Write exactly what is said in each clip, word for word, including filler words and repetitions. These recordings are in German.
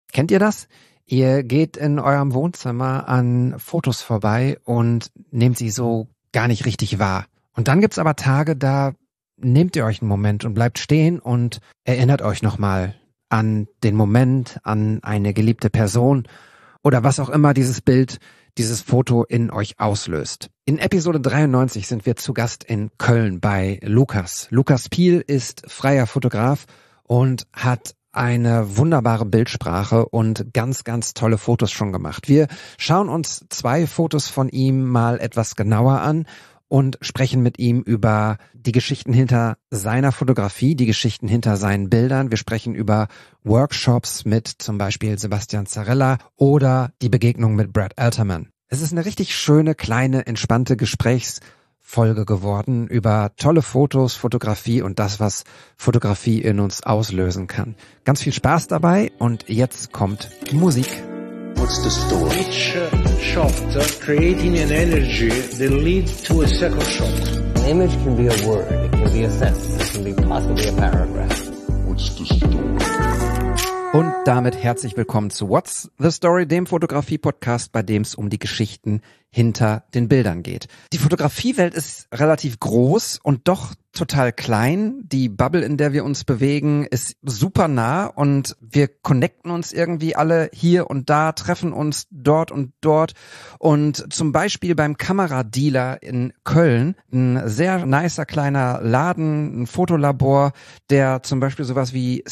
Kennt ihr das? Ihr geht in eurem Wohnzimmer an Fotos vorbei und nehmt sie so gar nicht richtig wahr. Und dann gibt's aber Tage, da nehmt ihr euch einen Moment und bleibt stehen und erinnert euch nochmal an den Moment, an eine geliebte Person oder was auch immer dieses Bild, dieses Foto in euch auslöst. In Episode dreiundneunzig sind wir zu Gast in Köln bei Lukas. Lukas Piel ist freier Fotograf und hat eine wunderbare Bildsprache und ganz, ganz tolle Fotos schon gemacht. Wir schauen uns zwei Fotos von ihm mal etwas genauer an und sprechen mit ihm über die Geschichten hinter seiner Fotografie, die Geschichten hinter seinen Bildern. Wir sprechen über Workshops mit zum Beispiel Sebastian Zarella oder die Begegnung mit Brad Alterman. Es ist eine richtig schöne, kleine, entspannte Gesprächsfolge geworden über tolle Fotos, Fotografie und das, was Fotografie in uns auslösen kann. Ganz viel Spaß dabei und jetzt kommt Musik. What's the story? Each uh, shot uh, creating an energy that leads to a second shot. An image can be a word, it can be a sentence, it can be possibly a paragraph. What's the story? Und damit herzlich willkommen zu What's the Story, dem Fotografie-Podcast, bei dem es um die Geschichten hinter den Bildern geht. Die Fotografiewelt ist relativ groß und doch total klein. Die Bubble, in der wir uns bewegen, ist super nah und wir connecten uns irgendwie alle hier und da, treffen uns dort und dort. Und zum Beispiel beim Kameradealer in Köln, ein sehr nicer kleiner Laden, ein Fotolabor, der zum Beispiel sowas wie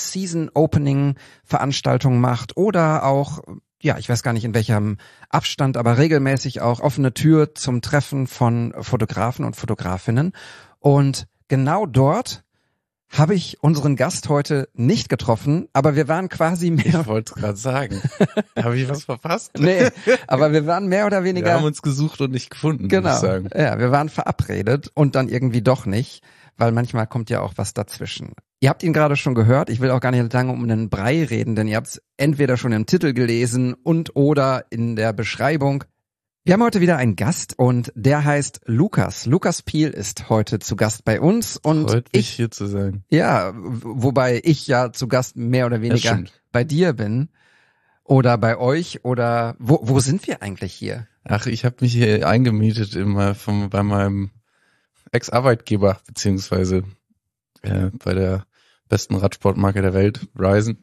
Season-Opening-Veranstaltungen macht oder auch, ja, ich weiß gar nicht in welchem Abstand, aber regelmäßig auch offene Tür zum Treffen von Fotografen und Fotografinnen. Und genau dort habe ich unseren Gast heute nicht getroffen, aber wir waren quasi mehr... Ich wollte es gerade sagen. Habe ich was verpasst? Nee, aber wir waren mehr oder weniger... Wir haben uns gesucht und nicht gefunden, genau, muss ich sagen. Ja, wir waren verabredet und dann irgendwie doch nicht, weil manchmal kommt ja auch was dazwischen. Ihr habt ihn gerade schon gehört, ich will auch gar nicht lange um den Brei reden, denn ihr habt es entweder schon im Titel gelesen und oder in der Beschreibung. Wir haben heute wieder einen Gast und der heißt Lukas. Lukas Piel ist heute zu Gast bei uns und Freut mich, ich, hier zu sein. ja, wobei ich ja zu Gast mehr oder weniger stimmt. bei dir bin oder bei euch oder wo, wo sind wir eigentlich hier? Ach, ich habe mich hier eingemietet immer vom, bei meinem Ex-Arbeitgeber, beziehungsweise äh, bei der besten Radsportmarke der Welt, Ryzen.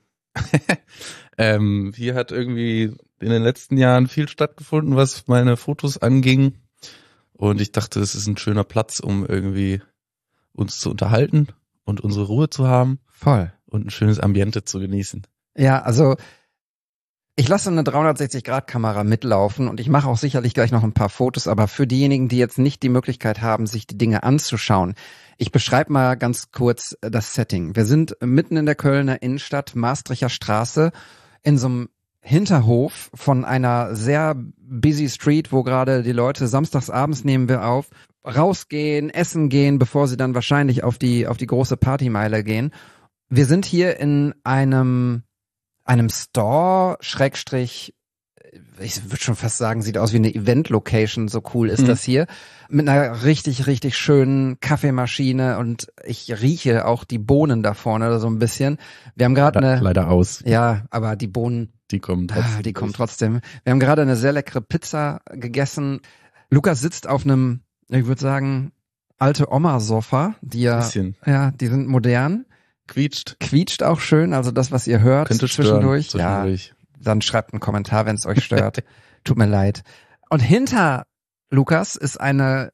ähm, hier hat irgendwie in den letzten Jahren viel stattgefunden, was meine Fotos anging. Und ich dachte, es ist ein schöner Platz, um irgendwie uns zu unterhalten und unsere Ruhe zu haben. Voll. Und ein schönes Ambiente zu genießen. Ja, also ich lasse eine dreihundertsechzig Grad Kamera mitlaufen und ich mache auch sicherlich gleich noch ein paar Fotos, aber für diejenigen, die jetzt nicht die Möglichkeit haben, sich die Dinge anzuschauen, ich beschreibe mal ganz kurz das Setting. Wir sind mitten in der Kölner Innenstadt, Maastrichter Straße, in so einem Hinterhof von einer sehr busy Street, wo gerade die Leute samstags abends, nehmen wir auf, rausgehen, essen gehen, bevor sie dann wahrscheinlich auf die auf die große Partymeile gehen. Wir sind hier in einem einem Store, Schrägstrich, ich würde schon fast sagen, sieht aus wie eine Event-Location, so cool ist mhm. das hier, mit einer richtig, richtig schönen Kaffeemaschine und ich rieche auch die Bohnen da vorne so ein bisschen. Wir haben gerade eine... Leider aus. Ja, aber die Bohnen... Die kommen trotzdem. Ah, die kommen trotzdem. Wir haben gerade eine sehr leckere Pizza gegessen. Lukas sitzt auf einem, ich würde sagen, alte Oma-Sofa, die ja... Bisschen. Ja, die sind modern. Quietscht. Quietscht auch schön, also das, was ihr hört Könnte zwischendurch. Stören, zwischendurch. Ja, dann schreibt einen Kommentar, wenn es euch stört. Tut mir leid. Und hinter Lukas ist eine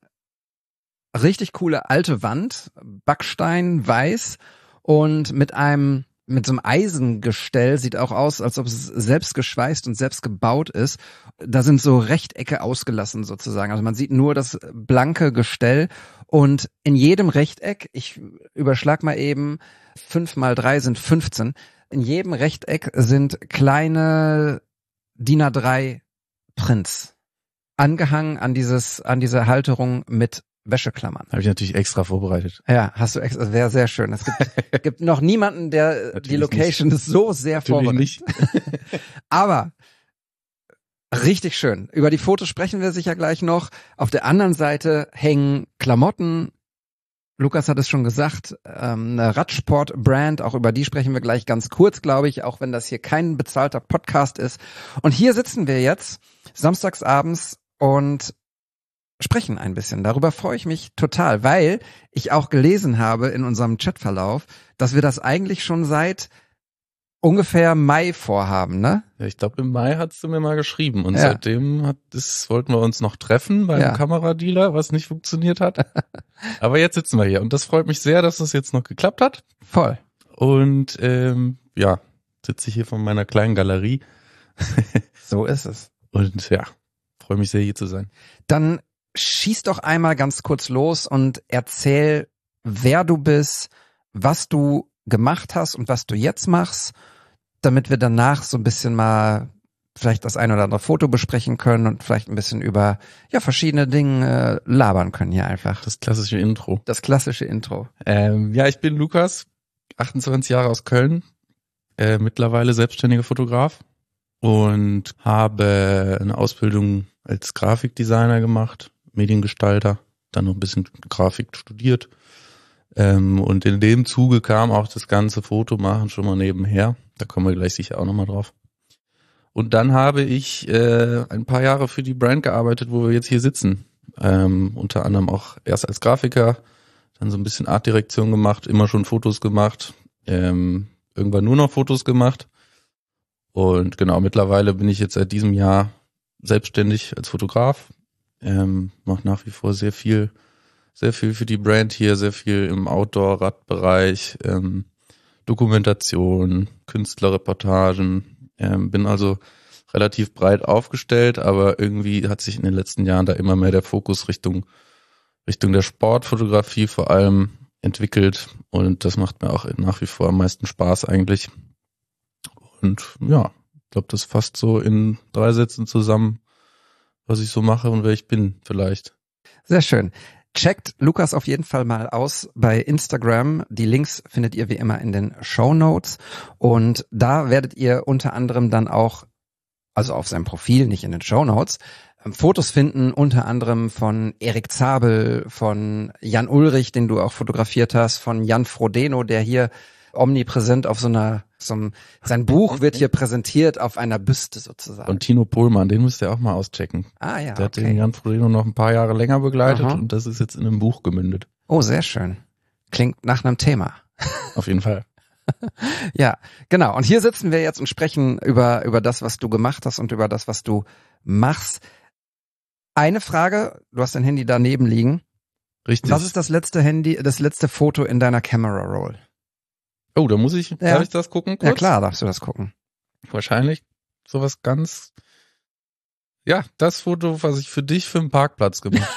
richtig coole alte Wand, Backstein, weiß und mit einem mit so einem Eisengestell, sieht auch aus, als ob es selbst geschweißt und selbst gebaut ist. Da sind so Rechtecke ausgelassen sozusagen. Also man sieht nur das blanke Gestell und in jedem Rechteck, ich überschlag mal eben, fünf mal drei sind fünfzehn, in jedem Rechteck sind kleine D I N A drei Prints angehangen an dieses, an diese Halterung mit Wäscheklammern. Habe ich natürlich extra vorbereitet. Ja, hast du extra, das wäre sehr schön. Es gibt, gibt noch niemanden, der natürlich die Location nicht. so sehr Natürlich vorbereitet. nicht. Aber richtig schön. Über die Fotos sprechen wir sicher gleich noch. Auf der anderen Seite hängen Klamotten, Lukas hat es schon gesagt, ähm, eine Radsport-Brand, auch über die sprechen wir gleich ganz kurz, glaube ich, auch wenn das hier kein bezahlter Podcast ist. Und hier sitzen wir jetzt samstagsabends und sprechen ein bisschen. Darüber freue ich mich total, weil ich auch gelesen habe in unserem Chatverlauf, dass wir das eigentlich schon seit ungefähr Mai vorhaben, ne? Ja, ich glaube, im Mai hast du mir mal geschrieben und Ja. seitdem hat das, wollten wir uns noch treffen beim Ja. Kameradealer, was nicht funktioniert hat. Aber jetzt sitzen wir hier und das freut mich sehr, dass das jetzt noch geklappt hat. Voll. Und ähm, ja, sitze ich hier von meiner kleinen Galerie So ist es. und ja, freue mich sehr, hier zu sein. Dann schieß doch einmal ganz kurz los und erzähl, wer du bist, was du gemacht hast und was du jetzt machst, damit wir danach so ein bisschen mal vielleicht das ein oder andere Foto besprechen können und vielleicht ein bisschen über ja verschiedene Dinge äh, labern können hier einfach. Das klassische Intro. Das klassische Intro. Ähm, ja, ich bin Lukas, achtundzwanzig Jahre aus Köln, äh, mittlerweile selbstständiger Fotograf und habe eine Ausbildung als Grafikdesigner gemacht, Mediengestalter, dann noch ein bisschen Grafik studiert. Ähm, und in dem Zuge kam auch das ganze Fotomachen schon mal nebenher. Da kommen wir gleich sicher auch nochmal drauf. Und dann habe ich äh, ein paar Jahre für die Brand gearbeitet, wo wir jetzt hier sitzen. Ähm, unter anderem auch erst als Grafiker, dann so ein bisschen Artdirektion gemacht, immer schon Fotos gemacht, ähm, irgendwann nur noch Fotos gemacht. Und genau, mittlerweile bin ich jetzt seit diesem Jahr selbstständig als Fotograf. Ähm, mache nach wie vor sehr viel Sehr viel für die Brand hier, sehr viel im Outdoor-Radbereich, ähm, Dokumentation, Künstlerreportagen. Ähm, bin also relativ breit aufgestellt, aber irgendwie hat sich in den letzten Jahren da immer mehr der Fokus Richtung Richtung der Sportfotografie vor allem entwickelt und das macht mir auch nach wie vor am meisten Spaß eigentlich. Und ja, ich glaube, das fasst so in drei Sätzen zusammen, was ich so mache und wer ich bin vielleicht. Sehr schön. Checkt Lukas auf jeden Fall mal aus bei Instagram. Die Links findet ihr wie immer in den Shownotes. Und da werdet ihr unter anderem dann auch, also auf seinem Profil, nicht in den Shownotes, Fotos finden, unter anderem von Erik Zabel, von Jan Ulrich, den du auch fotografiert hast, von Jan Frodeno, der hier omnipräsent auf so einer, so einem, sein Buch wird hier präsentiert auf einer Büste sozusagen. Und Tino Pohlmann, den müsst ihr auch mal auschecken. Ah ja, Der hat okay. den Jan Frodeno noch ein paar Jahre länger begleitet Aha. und das ist jetzt in einem Buch gemündet. Oh, sehr schön. Klingt nach einem Thema. Auf jeden Fall. Ja, genau. Und hier sitzen wir jetzt und sprechen über, über das, was du gemacht hast und über das, was du machst. Eine Frage, du hast dein Handy daneben liegen. Richtig. Was ist das letzte Handy, das letzte Foto in deiner Camera Roll? Oh, da muss ich, Ja. darf ich das gucken kurz? Ja klar, darfst du das gucken. Wahrscheinlich sowas ganz, ja, das Foto, was ich für dich für den Parkplatz gemacht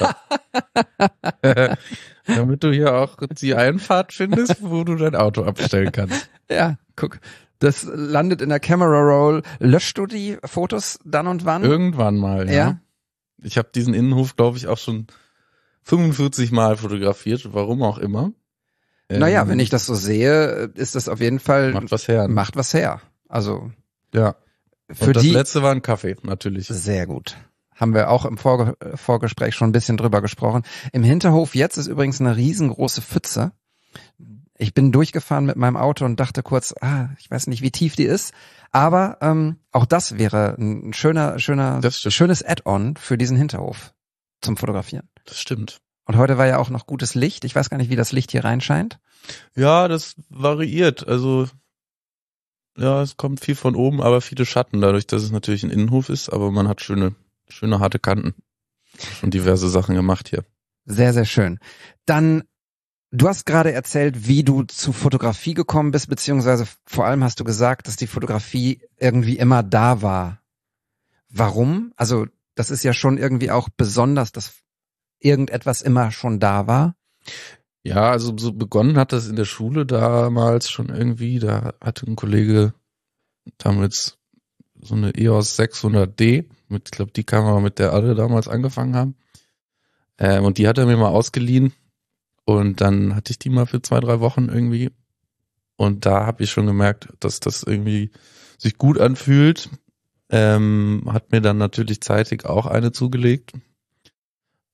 habe. Damit du hier auch die Einfahrt findest, wo du dein Auto abstellen kannst. Ja, guck. Das landet in der Camera Roll. Löschst du die Fotos dann und wann? Irgendwann mal, ja. Ja. Ich habe diesen Innenhof, glaube ich, auch schon fünfundvierzig Mal fotografiert, warum auch immer. Naja, Ähm, wenn ich das so sehe, ist das auf jeden Fall, Macht was her. macht was her. Also Ja. für Und das die letzte war ein Kaffee, natürlich. sehr gut. Haben wir auch im Vorge Vorgespräch schon ein bisschen drüber gesprochen. Im Hinterhof jetzt ist übrigens eine riesengroße Pfütze. Ich bin durchgefahren mit meinem Auto und dachte kurz, ah, ich weiß nicht, wie tief die ist. Aber ähm, auch das wäre ein schöner, schöner, Das stimmt. schönes Add-on für diesen Hinterhof zum Fotografieren. Das stimmt. Und heute war ja auch noch gutes Licht. Ich weiß gar nicht, wie das Licht hier reinscheint. Ja, das variiert. Also, ja, es kommt viel von oben, aber viele Schatten, dadurch, dass es natürlich ein Innenhof ist, aber man hat schöne, schöne harte Kanten. Und diverse Sachen gemacht hier. Sehr, sehr schön. Dann, du hast gerade erzählt, wie du zu Fotografie gekommen bist, beziehungsweise vor allem hast du gesagt, dass die Fotografie irgendwie immer da war. Warum? Also, das ist ja schon irgendwie auch besonders, dass irgendetwas immer schon da war. Ja, also so begonnen hat das in der Schule damals schon irgendwie, da hatte ein Kollege damals so eine E O S sechshundert D, mit, ich glaube, die Kamera, mit der alle damals angefangen haben. Ähm, und die hat er mir mal ausgeliehen und dann hatte ich die mal für zwei, drei Wochen irgendwie. Und da habe ich schon gemerkt, dass das irgendwie sich gut anfühlt. Ähm, hat mir dann natürlich zeitig auch eine zugelegt.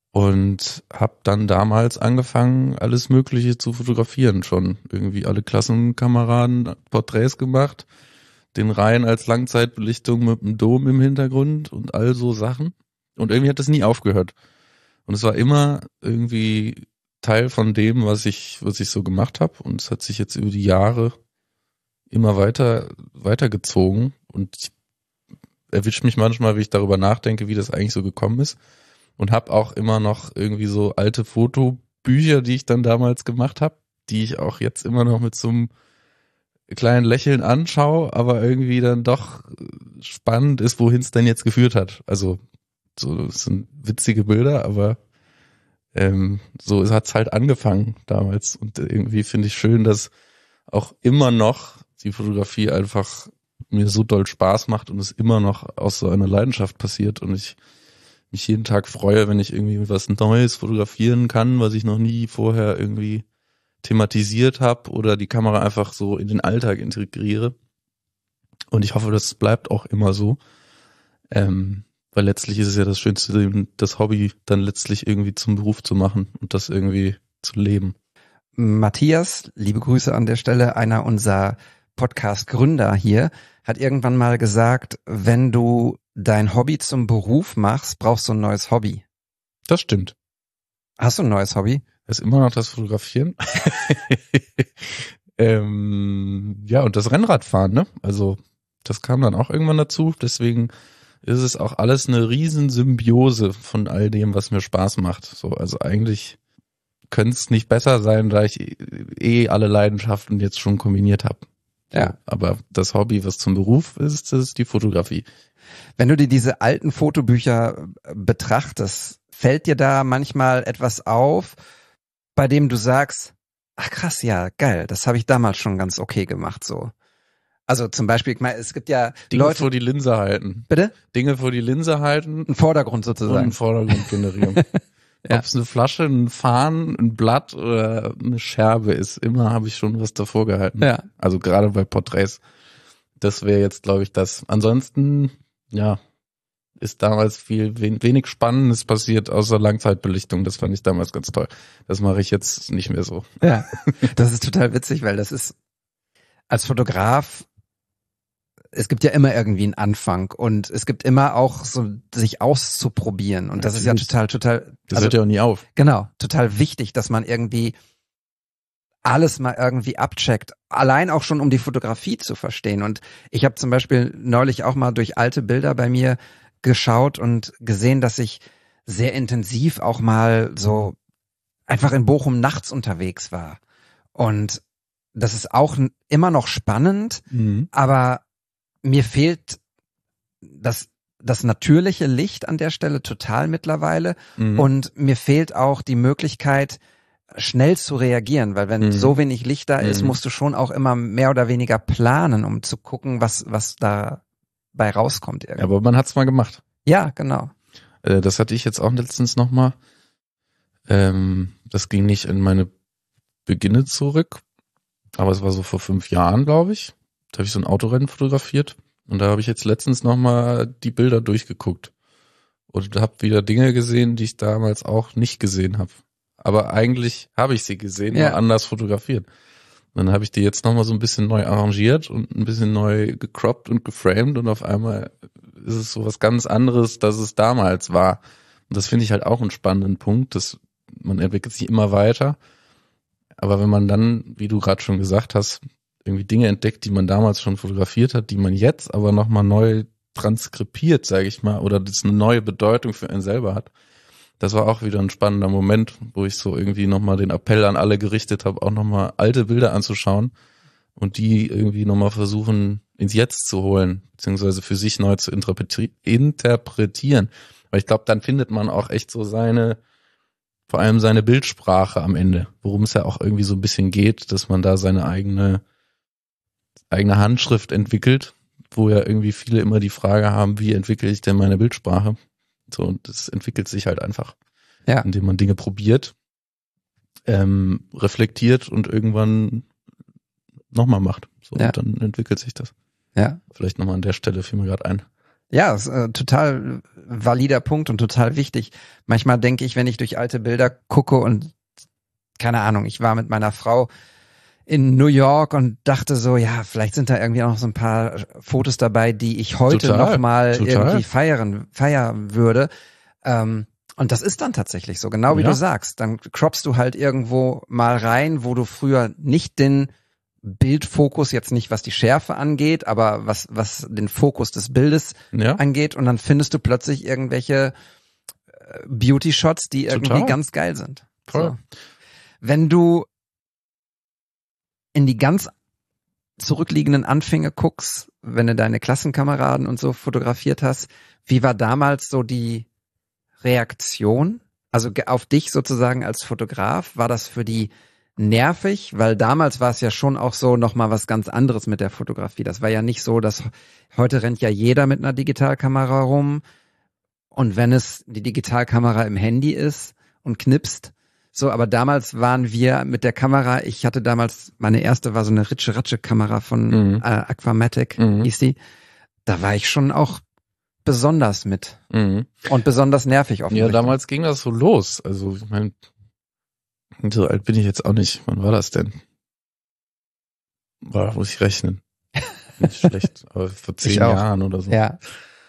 und habe dann damals angefangen, alles Mögliche zu fotografieren schon. Irgendwie alle Klassenkameraden Porträts gemacht, den Rhein als Langzeitbelichtung mit dem Dom im Hintergrund und all so Sachen. Und irgendwie hat das nie aufgehört. Und es war immer irgendwie Teil von dem, was ich was ich so gemacht habe. Und es hat sich jetzt über die Jahre immer weiter weitergezogen. Und ich erwische mich manchmal, wie ich darüber nachdenke, wie das eigentlich so gekommen ist. Und habe auch immer noch irgendwie so alte Fotobücher, die ich dann damals gemacht habe, die ich auch jetzt immer noch mit so einem kleinen Lächeln anschaue, aber irgendwie dann doch spannend ist, wohin es denn jetzt geführt hat. Also so, das sind witzige Bilder, aber ähm, so hat's halt angefangen damals. Und irgendwie finde ich schön, dass auch immer noch die Fotografie einfach mir so doll Spaß macht und es immer noch aus so einer Leidenschaft passiert und ich mich jeden Tag freue, wenn ich irgendwie was Neues fotografieren kann, was ich noch nie vorher irgendwie thematisiert habe oder die Kamera einfach so in den Alltag integriere. Und ich hoffe, das bleibt auch immer so. Ähm, weil letztlich ist es ja das Schönste, das Hobby dann letztlich irgendwie zum Beruf zu machen und das irgendwie zu leben. Matthias, liebe Grüße an der Stelle, einer unserer Podcast-Gründer hier, hat irgendwann mal gesagt, wenn du dein Hobby zum Beruf machst, brauchst du ein neues Hobby. Das stimmt. Hast du ein neues Hobby? Das ist immer noch das Fotografieren. ähm, ja, und das Rennradfahren, ne? Also das kam dann auch irgendwann dazu. Deswegen ist es auch alles eine riesen Symbiose von all dem, was mir Spaß macht. So, also eigentlich könnte es nicht besser sein, da ich eh alle Leidenschaften jetzt schon kombiniert habe. Ja. Aber das Hobby, was zum Beruf ist, das ist die Fotografie. Wenn du dir diese alten Fotobücher betrachtest, fällt dir da manchmal etwas auf, bei dem du sagst, ach krass, ja, geil, das habe ich damals schon ganz okay gemacht, so. Also zum Beispiel, ich meine, es gibt ja Dinge Leute, vor die Linse halten. Bitte? Dinge vor die Linse halten. Ein Vordergrund Und sozusagen. einen Vordergrund generieren. Ja. Ob es eine Flasche, ein Fahnen, ein Blatt oder eine Scherbe ist, immer habe ich schon was davor gehalten. Ja. Also gerade bei Porträts. Das wäre jetzt, glaube ich, das. Ansonsten, ja, ist damals viel wenig Spannendes passiert, außer Langzeitbelichtung. Das fand ich damals ganz toll. Das mache ich jetzt nicht mehr so. Ja, das ist total witzig, weil das ist als Fotograf, es gibt ja immer irgendwie einen Anfang und es gibt immer auch so sich auszuprobieren und das ist ja total, total. Das also, hört ja auch nie auf. Genau, total wichtig, dass man irgendwie alles mal irgendwie abcheckt, allein auch schon um die Fotografie zu verstehen. Und ich habe zum Beispiel neulich auch mal durch alte Bilder bei mir geschaut und gesehen, dass ich sehr intensiv auch mal so einfach in Bochum nachts unterwegs war. Und das ist auch immer noch spannend, Mhm. aber mir fehlt das, das natürliche Licht an der Stelle total mittlerweile. Mhm. Und mir fehlt auch die Möglichkeit, schnell zu reagieren, weil wenn Mhm. so wenig Licht da ist, Mhm. musst du schon auch immer mehr oder weniger planen, um zu gucken, was, was da bei rauskommt irgendwie. Aber man hat's mal gemacht. Ja, genau. Äh, das hatte ich jetzt auch letztens nochmal. Ähm, das ging nicht in meine Beginne zurück, aber es war so vor fünf Jahren, glaube ich. Da habe ich so ein Autorennen fotografiert und da habe ich jetzt letztens nochmal die Bilder durchgeguckt und habe wieder Dinge gesehen, die ich damals auch nicht gesehen habe. Aber eigentlich habe ich sie gesehen, Ja. nur anders fotografiert. Und dann habe ich die jetzt nochmal so ein bisschen neu arrangiert und ein bisschen neu gecroppt und geframed und auf einmal ist es so was ganz anderes, dass es damals war. Und das finde ich halt auch einen spannenden Punkt, dass man entwickelt sich immer weiter. Aber wenn man dann, wie du gerade schon gesagt hast, irgendwie Dinge entdeckt, die man damals schon fotografiert hat, die man jetzt aber nochmal neu transkribiert, sage ich mal, oder das eine neue Bedeutung für einen selber hat. Das war auch wieder ein spannender Moment, wo ich so irgendwie nochmal den Appell an alle gerichtet habe, auch nochmal alte Bilder anzuschauen und die irgendwie nochmal versuchen ins Jetzt zu holen, beziehungsweise für sich neu zu interpreti- interpretieren. Weil ich glaube, dann findet man auch echt so seine, vor allem seine Bildsprache am Ende, worum es ja auch irgendwie so ein bisschen geht, dass man da seine eigene eigene Handschrift entwickelt, wo ja irgendwie viele immer die Frage haben, wie entwickle ich denn meine Bildsprache? So, und das entwickelt sich halt einfach, Ja. indem man Dinge probiert, ähm, reflektiert und irgendwann nochmal macht. So, Ja. und dann entwickelt sich das. Ja. Vielleicht nochmal an der Stelle fiel mir gerade ein. Ja, ist äh, total valider Punkt und total wichtig. Manchmal denke ich, wenn ich durch alte Bilder gucke und keine Ahnung, ich war mit meiner Frau in New York und dachte so, ja, vielleicht sind da irgendwie auch noch so ein paar Fotos dabei, die ich heute Total, nochmal total. irgendwie feiern, feiern würde. Ähm, und das ist dann tatsächlich so, genau wie Ja. du sagst. Dann croppst du halt irgendwo mal rein, wo du früher nicht den Bildfokus, jetzt nicht was die Schärfe angeht, aber was, was den Fokus des Bildes Ja, angeht, und dann findest du plötzlich irgendwelche äh, Beauty-Shots, die irgendwie Total. ganz geil sind. Voll. So. Wenn du in die ganz zurückliegenden Anfänge guckst, wenn du deine Klassenkameraden und so fotografiert hast, wie war damals so die Reaktion? Also ge- auf dich sozusagen als Fotograf, war das für die nervig? Weil damals war es ja schon auch so nochmal was ganz anderes mit der Fotografie. Das war ja nicht so, dass heute rennt ja jeder mit einer Digitalkamera rum, und wenn es die Digitalkamera im Handy ist und knipst, so, aber damals waren wir mit der Kamera, ich hatte damals, meine erste war so eine Ritsche-Ratsche-Kamera von Mhm. äh, Aquamatic, Mhm. hieß die. Da war ich schon auch besonders mit Mhm. und besonders nervig Ja, offensichtlich. damals ging das so los. Also, ich meine, so alt bin ich jetzt auch nicht. Wann war das denn? Boah, muss ich rechnen. Nicht schlecht, aber vor zehn Ich auch. Jahren oder so. Ja,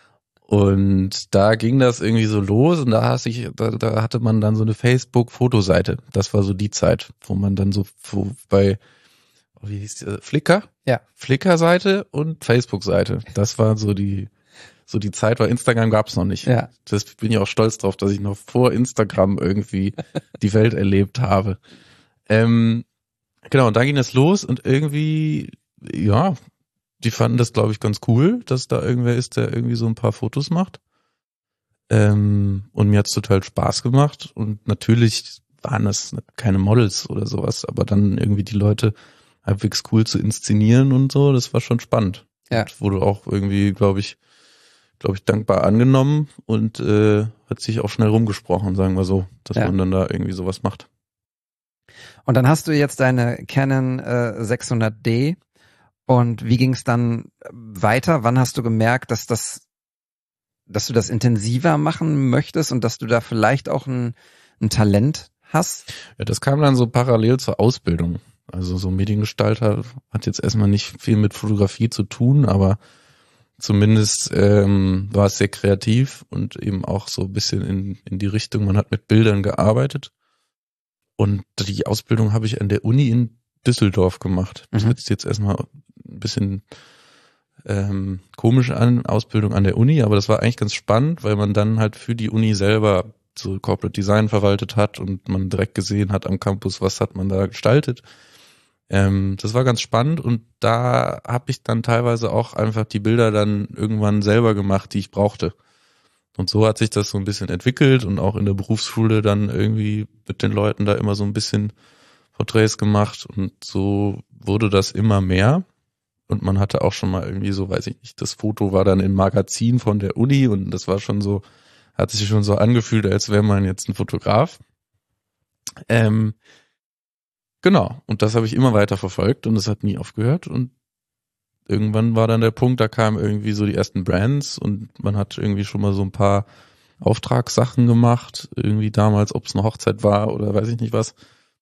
Und da ging das irgendwie so los und da, hast ich, da, da hatte man dann so eine Facebook-Fotoseite. Das war so die Zeit, wo man dann so wo bei, oh, wie hieß die, Flickr? Ja. Flickr-Seite und Facebook-Seite. Das war so die, so die Zeit, weil Instagram gab's noch nicht. ja. Das bin ich auch stolz drauf, dass ich noch vor Instagram irgendwie die Welt erlebt habe. Ähm, genau, und dann ging es los und irgendwie, ja, die fanden das, glaube ich, ganz cool, dass da irgendwer ist, der irgendwie so ein paar Fotos macht. Ähm, und mir hat's total Spaß gemacht. Und natürlich waren das keine Models oder sowas, aber dann irgendwie die Leute halbwegs cool zu inszenieren und so, das war schon spannend. Ja. Und wurde auch irgendwie, glaube ich, glaube ich, dankbar angenommen und äh, hat sich auch schnell rumgesprochen, sagen wir so, dass Ja. man dann da irgendwie sowas macht. Und dann hast du jetzt deine Canon äh, sechshundert D. Und wie ging es dann weiter? Wann hast du gemerkt, dass das, dass du das intensiver machen möchtest und dass du da vielleicht auch ein, ein Talent hast? Ja, das kam dann so parallel zur Ausbildung. Also so Mediengestalter hat jetzt erstmal nicht viel mit Fotografie zu tun, aber zumindest ähm, war es sehr kreativ und eben auch so ein bisschen in, in die Richtung, man hat mit Bildern gearbeitet. Und die Ausbildung habe ich an der Uni in Düsseldorf gemacht. Das Mhm. hört sich jetzt erstmal ein bisschen ähm, komisch an, Ausbildung an der Uni, aber das war eigentlich ganz spannend, weil man dann halt für die Uni selber so Corporate Design verwaltet hat und man direkt gesehen hat am Campus, was hat man da gestaltet. Ähm, das war ganz spannend und da habe ich dann teilweise auch einfach die Bilder dann irgendwann selber gemacht, die ich brauchte. Und so hat sich das so ein bisschen entwickelt und auch in der Berufsschule dann irgendwie mit den Leuten da immer so ein bisschen Porträts gemacht und so wurde das immer mehr. Und man hatte auch schon mal irgendwie so, weiß ich nicht, das Foto war dann im Magazin von der Uni und das war schon so, hat sich schon so angefühlt, als wäre man jetzt ein Fotograf. Ähm, genau, und das habe ich immer weiter verfolgt und es hat nie aufgehört und irgendwann war dann der Punkt, da kamen irgendwie so die ersten Brands und man hat irgendwie schon mal so ein paar Auftragssachen gemacht, irgendwie damals, ob es eine Hochzeit war oder weiß ich nicht was.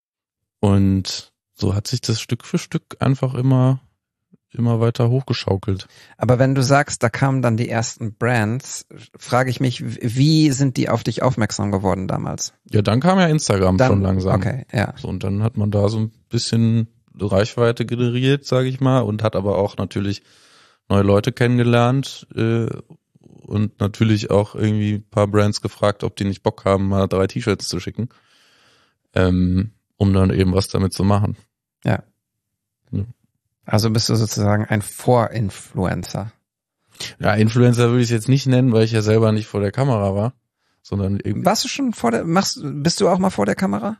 Und so hat sich das Stück für Stück einfach immer immer weiter hochgeschaukelt. Aber wenn du sagst, da kamen dann die ersten Brands, frage ich mich, wie sind die auf dich aufmerksam geworden damals? Ja, dann kam ja Instagram Dann, schon langsam. Okay, ja. So, und dann hat man da so ein bisschen Reichweite generiert, sage ich mal, und hat aber auch natürlich neue Leute kennengelernt äh, und natürlich auch irgendwie ein paar Brands gefragt, ob die nicht Bock haben, mal drei T-Shirts zu schicken, ähm, um dann eben was damit zu machen. Ja. Ja. Also bist du sozusagen ein Vorinfluencer. Ja, Influencer würde ich es jetzt nicht nennen, weil ich ja selber nicht vor der Kamera war, sondern eben Warst du schon vor der, machst, bist du auch mal vor der Kamera?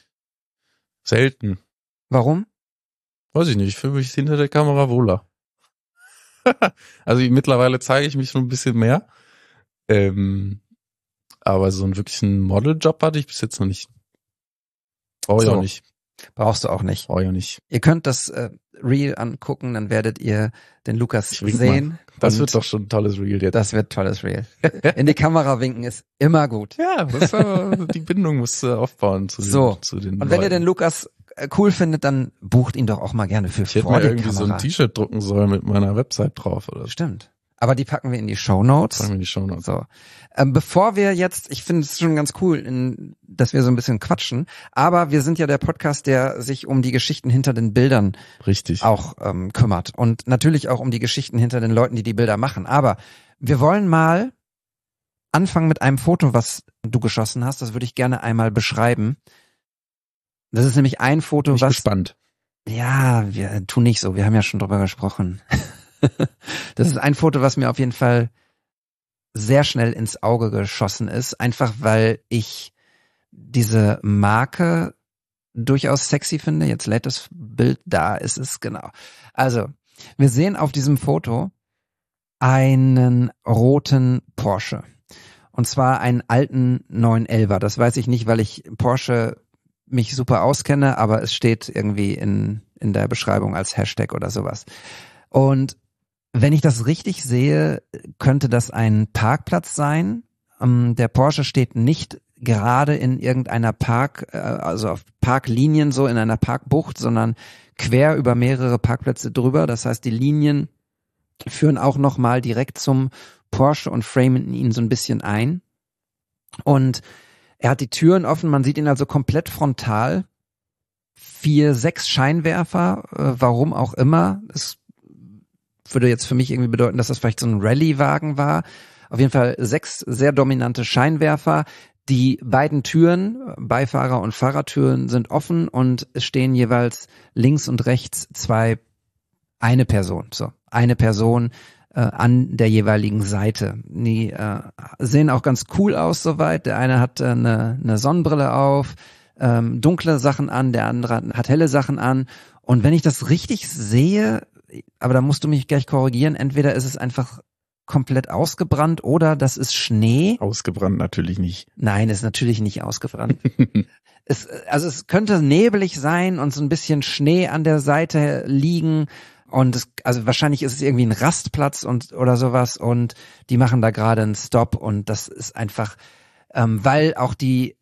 selten. Warum? Weiß ich nicht, ich fühle mich hinter der Kamera wohler. Also ich, mittlerweile zeige ich mich schon ein bisschen mehr. Ähm, aber so einen wirklichen Modeljob hatte ich bis jetzt noch nicht. Brauche ich So. auch nicht. Brauchst du auch nicht. Brauche ich ja nicht. Ihr könnt das äh, Reel angucken, dann werdet ihr den Lukas Ich wink sehen. mal. Das Und wird doch schon ein tolles Reel jetzt. Das wird tolles Reel. In die Kamera winken ist immer gut. Ja, das war, die Bindung musst du aufbauen zu den, So. zu den Und wenn ihr Leuten. den Lukas äh, cool findet, dann bucht ihn doch auch mal gerne für Ich hätte vor mir die irgendwie so Kamera. ein T-Shirt drucken sollen mit meiner Website drauf oder so. Stimmt. Aber die packen wir in die Shownotes. Schreiben wir in die Shownotes. So. Ähm, bevor wir jetzt, ich finde es schon ganz cool, in, dass wir so ein bisschen quatschen, aber wir sind ja der Podcast, der sich um die Geschichten hinter den Bildern Richtig. auch ähm, kümmert und natürlich auch um die Geschichten hinter den Leuten, die die Bilder machen. Aber wir wollen mal anfangen mit einem Foto, was du geschossen hast. Das würde ich gerne einmal beschreiben. Das ist nämlich ein Foto, Bin ich was... gespannt. Ja, wir tun nicht so. Wir haben ja schon drüber gesprochen. Das ist ein Foto, was mir auf jeden Fall sehr schnell ins Auge geschossen ist. Einfach weil ich diese Marke durchaus sexy finde. Jetzt lädt das Bild, da ist es, genau. Also, wir sehen auf diesem Foto einen roten Porsche. Und zwar einen alten neun elfer. Das weiß ich nicht, weil ich Porsche mich super auskenne, aber es steht irgendwie in, in der Beschreibung als Hashtag oder sowas. Und wenn ich das richtig sehe, könnte das ein Parkplatz sein. Ähm, der Porsche steht nicht gerade in irgendeiner Park, äh, also auf Parklinien so in einer Parkbucht, sondern quer über mehrere Parkplätze drüber. Das heißt, die Linien führen auch nochmal direkt zum Porsche und framen ihn so ein bisschen ein. Und er hat die Türen offen, man sieht ihn also komplett frontal. Vier, sechs Scheinwerfer, äh, warum auch immer. Es würde jetzt für mich irgendwie bedeuten, dass das vielleicht so ein Rallye-Wagen war. Auf jeden Fall sechs sehr dominante Scheinwerfer. Die beiden Türen, Beifahrer- und Fahrertüren, sind offen und es stehen jeweils links und rechts zwei, eine Person, so, eine Person äh, an der jeweiligen Seite. Die äh, sehen auch ganz cool aus soweit. Der eine hat äh, eine, eine Sonnenbrille auf, ähm, dunkle Sachen an, der andere hat helle Sachen an. Und wenn ich das richtig sehe, aber da musst du mich gleich korrigieren, entweder ist es einfach komplett ausgebrannt oder das ist Schnee. Ausgebrannt natürlich nicht. Nein, ist natürlich nicht ausgebrannt. es, also es könnte nebelig sein und so ein bisschen Schnee an der Seite liegen und es, also wahrscheinlich ist es irgendwie ein Rastplatz und oder sowas und die machen da gerade einen Stop und das ist einfach, ähm, weil auch die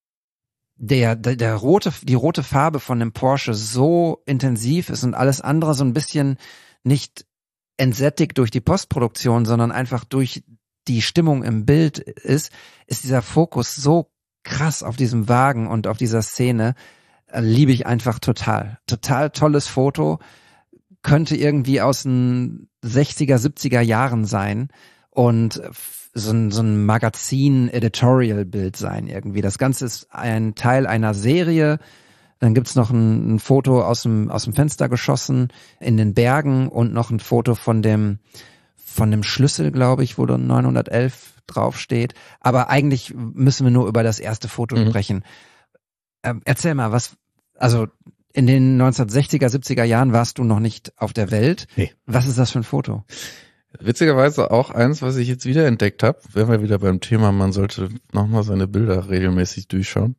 der, der der rote die rote Farbe von dem Porsche so intensiv ist und alles andere so ein bisschen nicht entsättigt durch die Postproduktion, sondern einfach durch die Stimmung im Bild ist, ist dieser Fokus so krass auf diesem Wagen und auf dieser Szene, äh, liebe ich einfach total. Total tolles Foto, könnte irgendwie aus den sechziger, siebziger Jahren sein und so ein, so ein Magazin-Editorial-Bild sein irgendwie. Das Ganze ist ein Teil einer Serie. Dann gibt's noch ein, ein Foto aus dem, aus dem Fenster geschossen in den Bergen und noch ein Foto von dem, von dem Schlüssel, glaube ich, wo dann neunhundertelf draufsteht. Aber eigentlich müssen wir nur über das erste Foto Mhm. sprechen. Ähm, erzähl mal, was, also in den neunzehnhundertsechziger, siebziger Jahren warst du noch nicht auf der Welt. Nee. Was ist das für ein Foto? Witzigerweise auch eins, was ich jetzt wieder entdeckt habe, wären wir wieder beim Thema, man sollte nochmal seine Bilder regelmäßig durchschauen.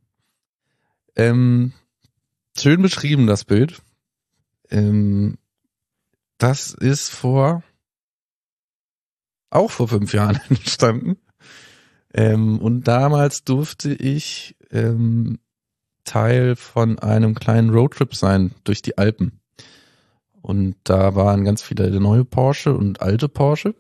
Ähm, schön beschrieben, das Bild. Ähm, das ist vor, auch vor fünf Jahren entstanden. Ähm, und damals durfte ich ähm, Teil von einem kleinen Roadtrip sein durch die Alpen. Und da waren ganz viele neue Porsche und alte Porsche.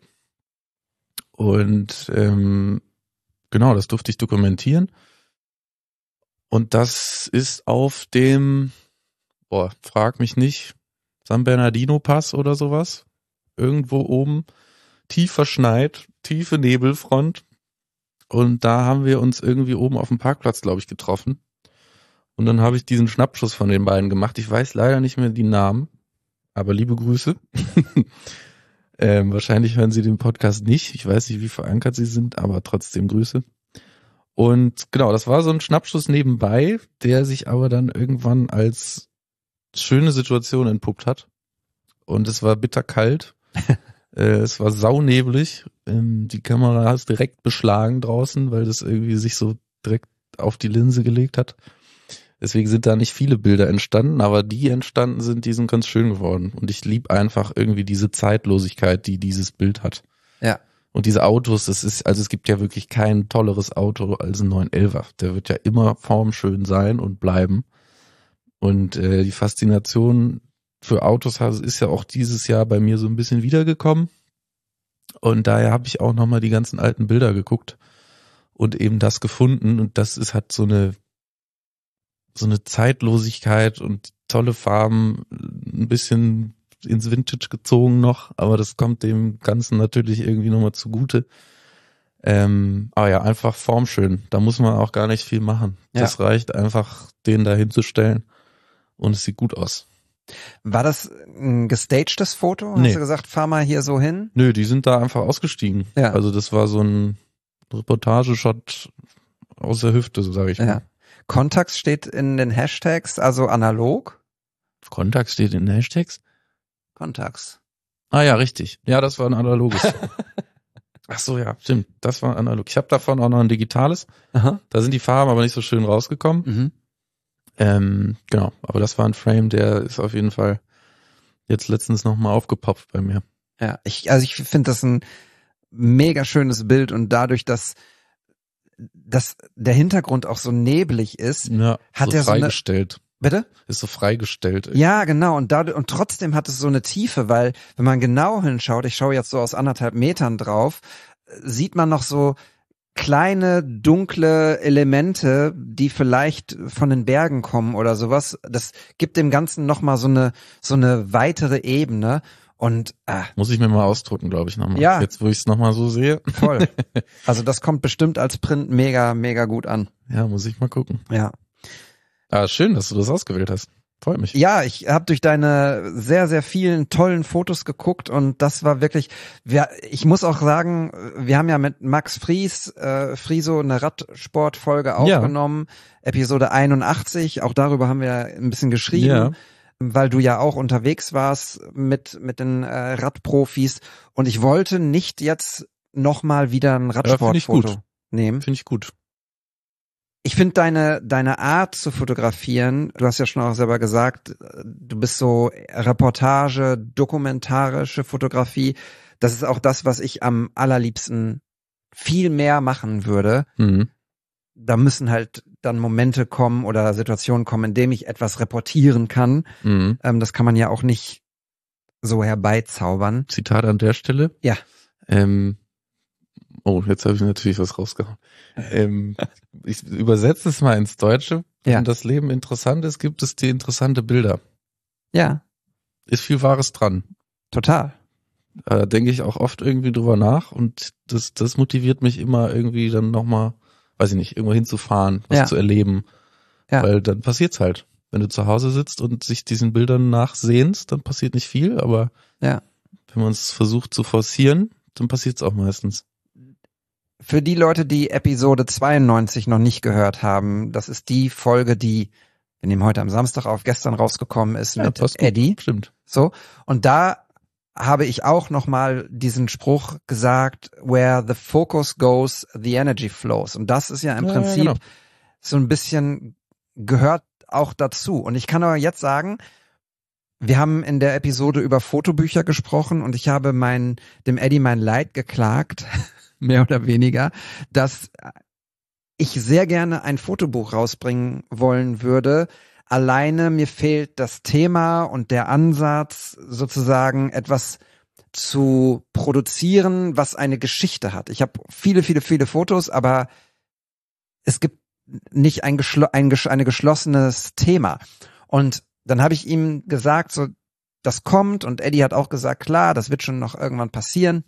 Und ähm, genau, das durfte ich dokumentieren. Und das ist auf dem, boah, frag mich nicht, San Bernardino Pass oder sowas. Irgendwo oben, tief verschneit, tiefe Nebelfront. Und da haben wir uns irgendwie oben auf dem Parkplatz, glaube ich, getroffen. Und dann habe ich diesen Schnappschuss von den beiden gemacht. Ich weiß leider nicht mehr die Namen. Aber liebe Grüße. ähm, wahrscheinlich hören Sie den Podcast nicht. Ich weiß nicht, wie verankert Sie sind, aber trotzdem Grüße. Und genau, das war so ein Schnappschuss nebenbei, der sich aber dann irgendwann als schöne Situation entpuppt hat. Und es war bitterkalt. äh, es war sauneblig. Ähm, die Kamera ist direkt beschlagen draußen, weil das irgendwie sich so direkt auf die Linse gelegt hat. Deswegen sind da nicht viele Bilder entstanden, aber die entstanden sind, die sind ganz schön geworden. Und ich liebe einfach irgendwie diese Zeitlosigkeit, die dieses Bild hat. Ja. Und diese Autos, das ist, also es gibt ja wirklich kein tolleres Auto als ein neun elfer. Der wird ja immer formschön sein und bleiben. Und äh, die Faszination für Autos ist ja auch dieses Jahr bei mir so ein bisschen wiedergekommen. Und daher habe ich auch nochmal die ganzen alten Bilder geguckt und eben das gefunden. Und das ist halt so eine so eine Zeitlosigkeit und tolle Farben, ein bisschen ins Vintage gezogen noch, aber das kommt dem Ganzen natürlich irgendwie nochmal zugute. Ähm, aber ja, einfach formschön. Da muss man auch gar nicht viel machen. Ja. Das reicht einfach, den da hinzustellen und es sieht gut aus. War das ein gestagtes Foto? Hast Nee. du gesagt, fahr mal hier so hin? Nö, die sind da einfach ausgestiegen. Ja. Also das war so ein Reportageshot aus der Hüfte, so sage ich Ja. mal. Contax steht in den Hashtags, also analog. Contax steht in den Hashtags? Contax. Ah ja, richtig. Ja, das war ein analoges. Ach so, ja, stimmt. Das war analog. Ich habe davon auch noch ein digitales. Aha. Da sind die Farben aber nicht so schön rausgekommen. Mhm. Ähm, genau, aber das war ein Frame, der ist auf jeden Fall jetzt letztens nochmal aufgepoppt bei mir. Ja, ich, also ich finde das ein mega schönes Bild und dadurch, dass, dass der Hintergrund auch so neblig ist, Ja, Hat so er so eine- freigestellt. bitte? Ist so freigestellt. Ja, genau. Und dadurch, und trotzdem hat es so eine Tiefe, weil wenn man genau hinschaut, ich schaue jetzt so aus anderthalb Metern drauf, sieht man noch so kleine, dunkle Elemente, die vielleicht von den Bergen kommen oder sowas. Das gibt dem Ganzen nochmal so eine, so eine weitere Ebene. Und ah, Muss ich mir mal ausdrucken, glaube ich, nochmal. Ja. Jetzt, wo ich es nochmal so sehe. voll. Also das kommt bestimmt als Print mega, mega gut an. Ja, muss ich mal gucken. Ja. Ah, schön, dass du das ausgewählt hast. Freut mich. Ja, ich habe durch deine sehr, sehr vielen tollen Fotos geguckt und das war wirklich, wir, ich muss auch sagen, wir haben ja mit Max Fries, äh, Frieso eine Radsportfolge aufgenommen, Episode einundachtzig, auch darüber haben wir ein bisschen geschrieben, Ja. weil du ja auch unterwegs warst mit, mit den äh, Radprofis und ich wollte nicht jetzt nochmal wieder ein Ja, find ich Radsportfoto gut. nehmen. Finde ich gut. Ich finde deine deine Art zu fotografieren, du hast ja schon auch selber gesagt, du bist so Reportage, dokumentarische Fotografie, das ist auch das, was ich am allerliebsten viel mehr machen würde. Mhm. Da müssen halt dann Momente kommen oder Situationen kommen, in denen ich etwas reportieren kann. Mhm. Ähm, das kann man ja auch nicht so herbeizaubern. Zitat an der Stelle. Ja. Ähm, oh, jetzt habe ich natürlich was rausgehauen. ähm, ich übersetze es mal ins Deutsche. Ja. Wenn das Leben interessant ist, gibt es die interessante Bilder. Ja, Ist viel Wahres dran. total. Da denke ich auch oft irgendwie drüber nach und das, das motiviert mich immer irgendwie dann nochmal, weiß ich nicht, irgendwo hinzufahren, was Ja. zu erleben. Ja. Weil dann passiert's halt. Wenn du zu Hause sitzt und sich diesen Bildern nachsehnst, dann passiert nicht viel, aber Ja. wenn man es versucht zu forcieren, dann passiert's auch meistens. Für die Leute, die Episode zweiundneunzig noch nicht gehört haben, das ist die Folge, die, wir nehmen heute am Samstag auf, gestern rausgekommen ist Ja, mit passt gut. Eddie. Stimmt. So. Und da habe ich auch nochmal diesen Spruch gesagt, where the focus goes, the energy flows. Und das ist ja im Ja, Prinzip genau. so ein bisschen gehört auch dazu. Und ich kann aber jetzt sagen, wir haben in der Episode über Fotobücher gesprochen und ich habe mein, dem Eddie mein Leid geklagt, mehr oder weniger, dass ich sehr gerne ein Fotobuch rausbringen wollen würde. Alleine mir fehlt das Thema und der Ansatz, sozusagen etwas zu produzieren, was eine Geschichte hat. Ich habe viele, viele, viele Fotos, aber es gibt nicht ein, geschlo ein ges eine geschlossenes Thema. Und dann habe ich ihm gesagt, so, das kommt, und Eddie hat auch gesagt, klar, das wird schon noch irgendwann passieren.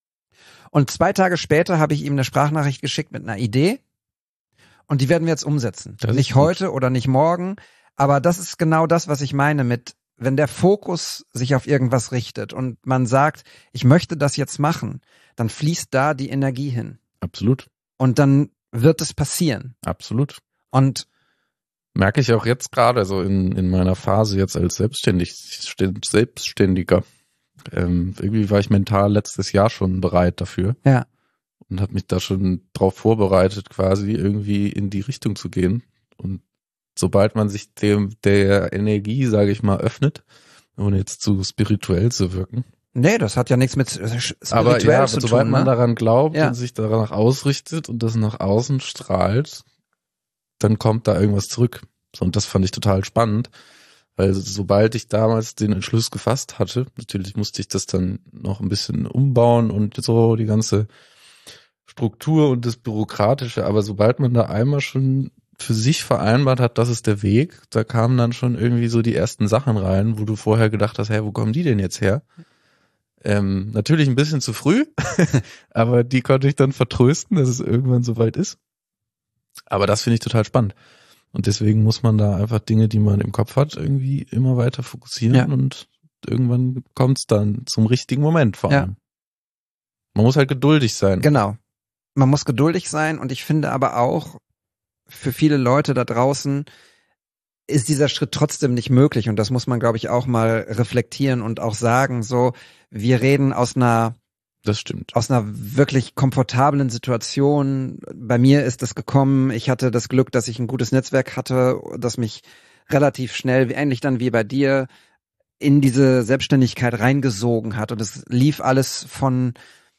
Und zwei Tage später habe ich ihm eine Sprachnachricht geschickt mit einer Idee und die werden wir jetzt umsetzen. Das ist Nicht gut. heute oder nicht morgen, aber das ist genau das, was ich meine mit, wenn der Fokus sich auf irgendwas richtet und man sagt, ich möchte das jetzt machen, dann fließt da die Energie hin Absolut. und dann wird es passieren. Absolut. Und Merke ich auch jetzt gerade, so in, in meiner Phase jetzt als Selbstständig, Selbstständiger. Ähm, irgendwie war ich mental letztes Jahr schon bereit dafür ja, und habe mich da schon drauf vorbereitet, quasi irgendwie in die Richtung zu gehen. Und sobald man sich dem der Energie, sage ich mal, öffnet, ohne jetzt zu spirituell zu wirken. Nee, das hat ja nichts mit spirituell Aber ja, zu sobald tun, man ne? daran glaubt Ja. und sich danach ausrichtet und das nach außen strahlt, dann kommt da irgendwas zurück. So, und das fand ich total spannend, weil sobald ich damals den Entschluss gefasst hatte, natürlich musste ich das dann noch ein bisschen umbauen und so die ganze Struktur und das Bürokratische, aber sobald man da einmal schon für sich vereinbart hat, das ist der Weg, da kamen dann schon irgendwie so die ersten Sachen rein, wo du vorher gedacht hast, hey, wo kommen die denn jetzt her? Ähm, natürlich ein bisschen zu früh, aber die konnte ich dann vertrösten, dass es irgendwann soweit ist. Aber das finde ich total spannend. Und deswegen muss man da einfach Dinge, die man im Kopf hat, irgendwie immer weiter fokussieren Ja. und irgendwann kommt es dann zum richtigen Moment vor Ja. allem. Man muss halt geduldig sein. Genau. Man muss geduldig sein und ich finde aber auch, für viele Leute da draußen ist dieser Schritt trotzdem nicht möglich und das muss man, glaube ich, auch mal reflektieren und auch sagen, so, wir reden aus einer Das stimmt. aus einer wirklich komfortablen Situation. Bei mir ist das gekommen, ich hatte das Glück, dass ich ein gutes Netzwerk hatte, das mich relativ schnell, ähnlich dann wie bei dir, in diese Selbstständigkeit reingesogen hat und es lief alles von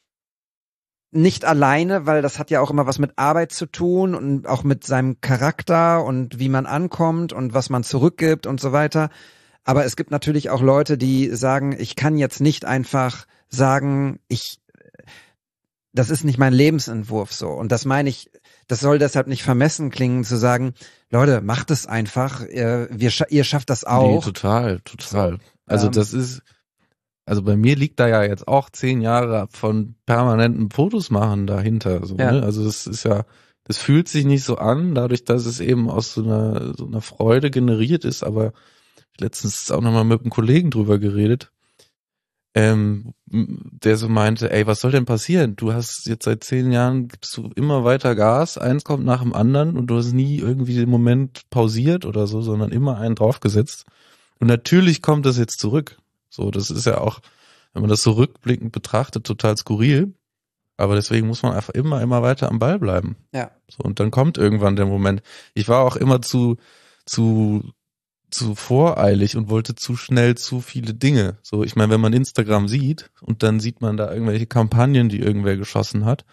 nicht alleine, weil das hat ja auch immer was mit Arbeit zu tun und auch mit seinem Charakter und wie man ankommt und was man zurückgibt und so weiter. Aber es gibt natürlich auch Leute, die sagen, ich kann jetzt nicht einfach sagen, ich, das ist nicht mein Lebensentwurf so. Und das meine ich, das soll deshalb nicht vermessen klingen, zu sagen, Leute, macht es einfach, ihr, wir, ihr schafft das auch. Nee, total, total. Also Ähm, das ist, also bei mir liegt da ja jetzt auch zehn Jahre von permanentem Fotos machen dahinter. So, Ja. ne? Also das ist ja, das fühlt sich nicht so an, dadurch, dass es eben aus so einer, so einer Freude generiert ist. Aber letztens auch nochmal mit einem Kollegen drüber geredet, ähm, der so meinte, ey, was soll denn passieren? Du hast jetzt seit zehn Jahren, gibst du immer weiter Gas, eins kommt nach dem anderen und du hast nie irgendwie den Moment pausiert oder so, sondern immer einen draufgesetzt. Und natürlich kommt das jetzt zurück. So, das ist ja auch, wenn man das so rückblickend betrachtet, total skurril. Aber deswegen muss man einfach immer, immer weiter am Ball bleiben. Ja. So, und dann kommt irgendwann der Moment. Ich war auch immer zu, zu, zu voreilig und wollte zu schnell zu viele Dinge. So, ich meine, wenn man Instagram sieht und dann sieht man da irgendwelche Kampagnen, die irgendwer geschossen hat,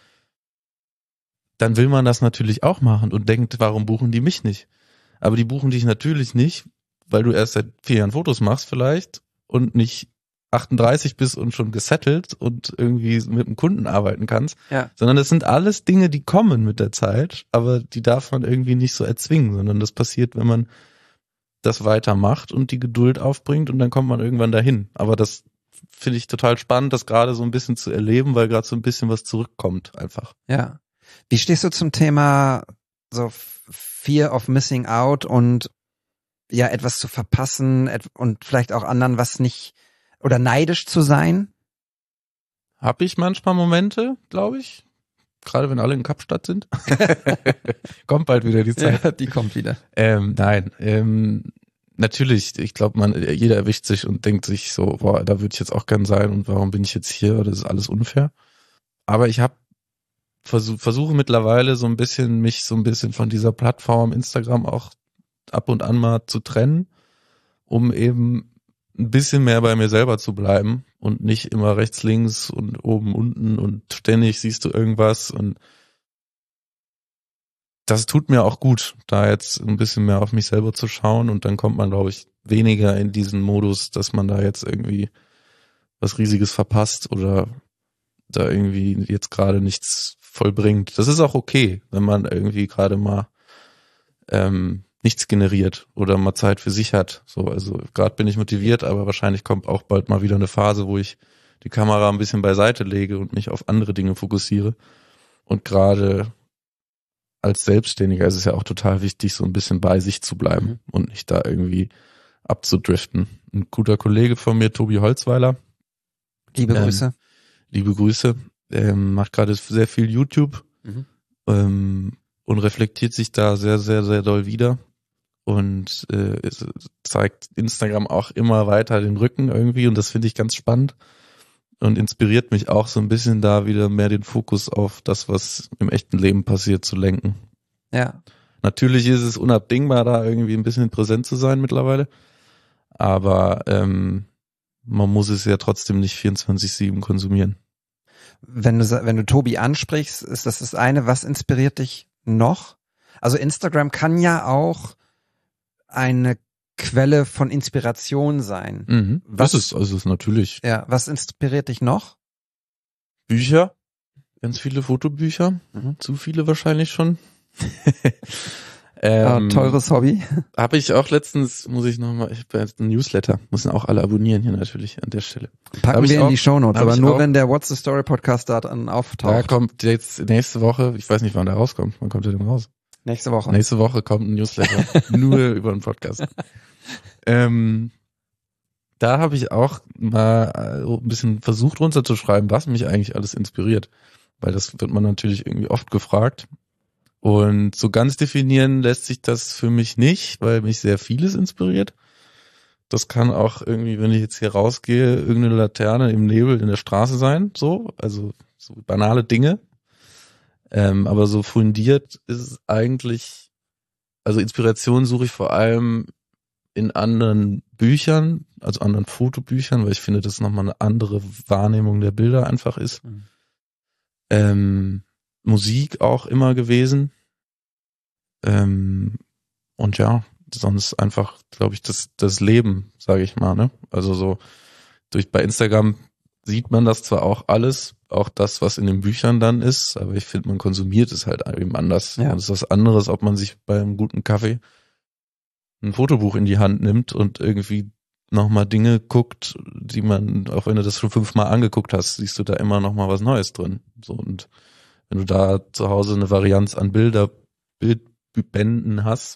dann will man das natürlich auch machen und denkt, warum buchen die mich nicht? Aber die buchen dich natürlich nicht, weil du erst seit vier Jahren Fotos machst vielleicht und nicht achtunddreißig bist und schon gesettelt und irgendwie mit dem Kunden arbeiten kannst, Ja. sondern das sind alles Dinge, die kommen mit der Zeit, aber die darf man irgendwie nicht so erzwingen, sondern das passiert, wenn man das weitermacht und die Geduld aufbringt und dann kommt man irgendwann dahin. Aber das finde ich total spannend, das gerade so ein bisschen zu erleben, weil gerade so ein bisschen was zurückkommt einfach. Ja. Wie stehst du zum Thema so Fear of Missing Out und ja, etwas zu verpassen et- und vielleicht auch anderen was nicht oder neidisch zu sein? Hab ich manchmal Momente, glaube ich, gerade wenn alle in Kapstadt sind. Kommt bald wieder die Zeit. die kommt wieder. Ähm, nein, ähm, natürlich, ich glaube, man, jeder erwischt sich und denkt sich so, boah, da würde ich jetzt auch gern sein und warum bin ich jetzt hier? Das ist alles unfair. Aber ich habe versuch, versuche mittlerweile so ein bisschen, mich so ein bisschen von dieser Plattform Instagram auch ab und an mal zu trennen, um eben ein bisschen mehr bei mir selber zu bleiben und nicht immer rechts, links und oben, unten und ständig siehst du irgendwas und das tut mir auch gut, da jetzt ein bisschen mehr auf mich selber zu schauen und dann kommt man, glaube ich, weniger in diesen Modus, dass man da jetzt irgendwie was Riesiges verpasst oder da irgendwie jetzt gerade nichts vollbringt. Das ist auch okay, wenn man irgendwie gerade mal ähm, nichts generiert oder mal Zeit für sich hat. So, also gerade bin ich motiviert, aber wahrscheinlich kommt auch bald mal wieder eine Phase, wo ich die Kamera ein bisschen beiseite lege und mich auf andere Dinge fokussiere. Und gerade als Selbstständiger ist es ja auch total wichtig, so ein bisschen bei sich zu bleiben mhm. und nicht da irgendwie abzudriften. Ein guter Kollege von mir, Tobi Holzweiler. Liebe ähm, Grüße. Liebe Grüße. Ähm, macht gerade sehr viel YouTube mhm. ähm, und reflektiert sich da sehr, sehr, sehr doll wieder. Und äh, es zeigt Instagram auch immer weiter den Rücken irgendwie und das finde ich ganz spannend und inspiriert mich auch so ein bisschen da wieder mehr den Fokus auf das, was im echten Leben passiert, zu lenken. Ja. Natürlich ist es unabdingbar, da irgendwie ein bisschen präsent zu sein mittlerweile. Aber ähm, man muss es ja trotzdem nicht vierundzwanzig sieben konsumieren. Wenn du, wenn du Tobi ansprichst, ist das das eine, was inspiriert dich noch? Also Instagram kann ja auch eine Quelle von Inspiration sein. Mhm. Was das ist, also ist natürlich Ja, was inspiriert dich noch? Bücher, ganz viele Fotobücher, Mhm. zu viele wahrscheinlich schon. Ah, ähm, teures Hobby. Habe ich auch letztens, muss ich nochmal, ich habe jetzt einen Newsletter, müssen auch alle abonnieren hier natürlich an der Stelle. Packen Hab ich wir in auch- die Shownotes, hab aber ich nur auch- wenn der What's the Story Podcast da dann Da auftaucht. kommt jetzt nächste Woche, ich weiß nicht, wann der rauskommt, wann kommt der denn raus? Nächste Woche. Nächste Woche kommt ein Newsletter, nur über den Podcast. Ähm, da habe ich auch mal äh, ein bisschen versucht runterzuschreiben, was mich eigentlich alles inspiriert. Weil das wird man natürlich irgendwie oft gefragt. Und so ganz definieren lässt sich das für mich nicht, weil mich sehr vieles inspiriert. Das kann auch irgendwie, wenn ich jetzt hier rausgehe, irgendeine Laterne im Nebel in der Straße sein, so, also so banale Dinge. Ähm, aber so fundiert ist es eigentlich, also Inspiration suche ich vor allem in anderen Büchern, also anderen Fotobüchern, weil ich finde, dass nochmal eine andere Wahrnehmung der Bilder einfach ist. Mhm. Ähm, Musik auch immer gewesen. Ähm, und ja, sonst einfach, glaube ich, das, das Leben, sage ich mal, ne? Also so durch bei Instagram sieht man das zwar auch alles, auch das, was in den Büchern dann ist, aber ich finde, man konsumiert es halt eben anders. Ja. Und es ist was anderes, ob man sich bei einem guten Kaffee ein Fotobuch in die Hand nimmt und irgendwie nochmal Dinge guckt, die man, auch wenn du das schon fünfmal angeguckt hast, siehst du da immer nochmal was Neues drin. So, und wenn du da zu Hause eine Varianz an Bilder, Bildbänden hast,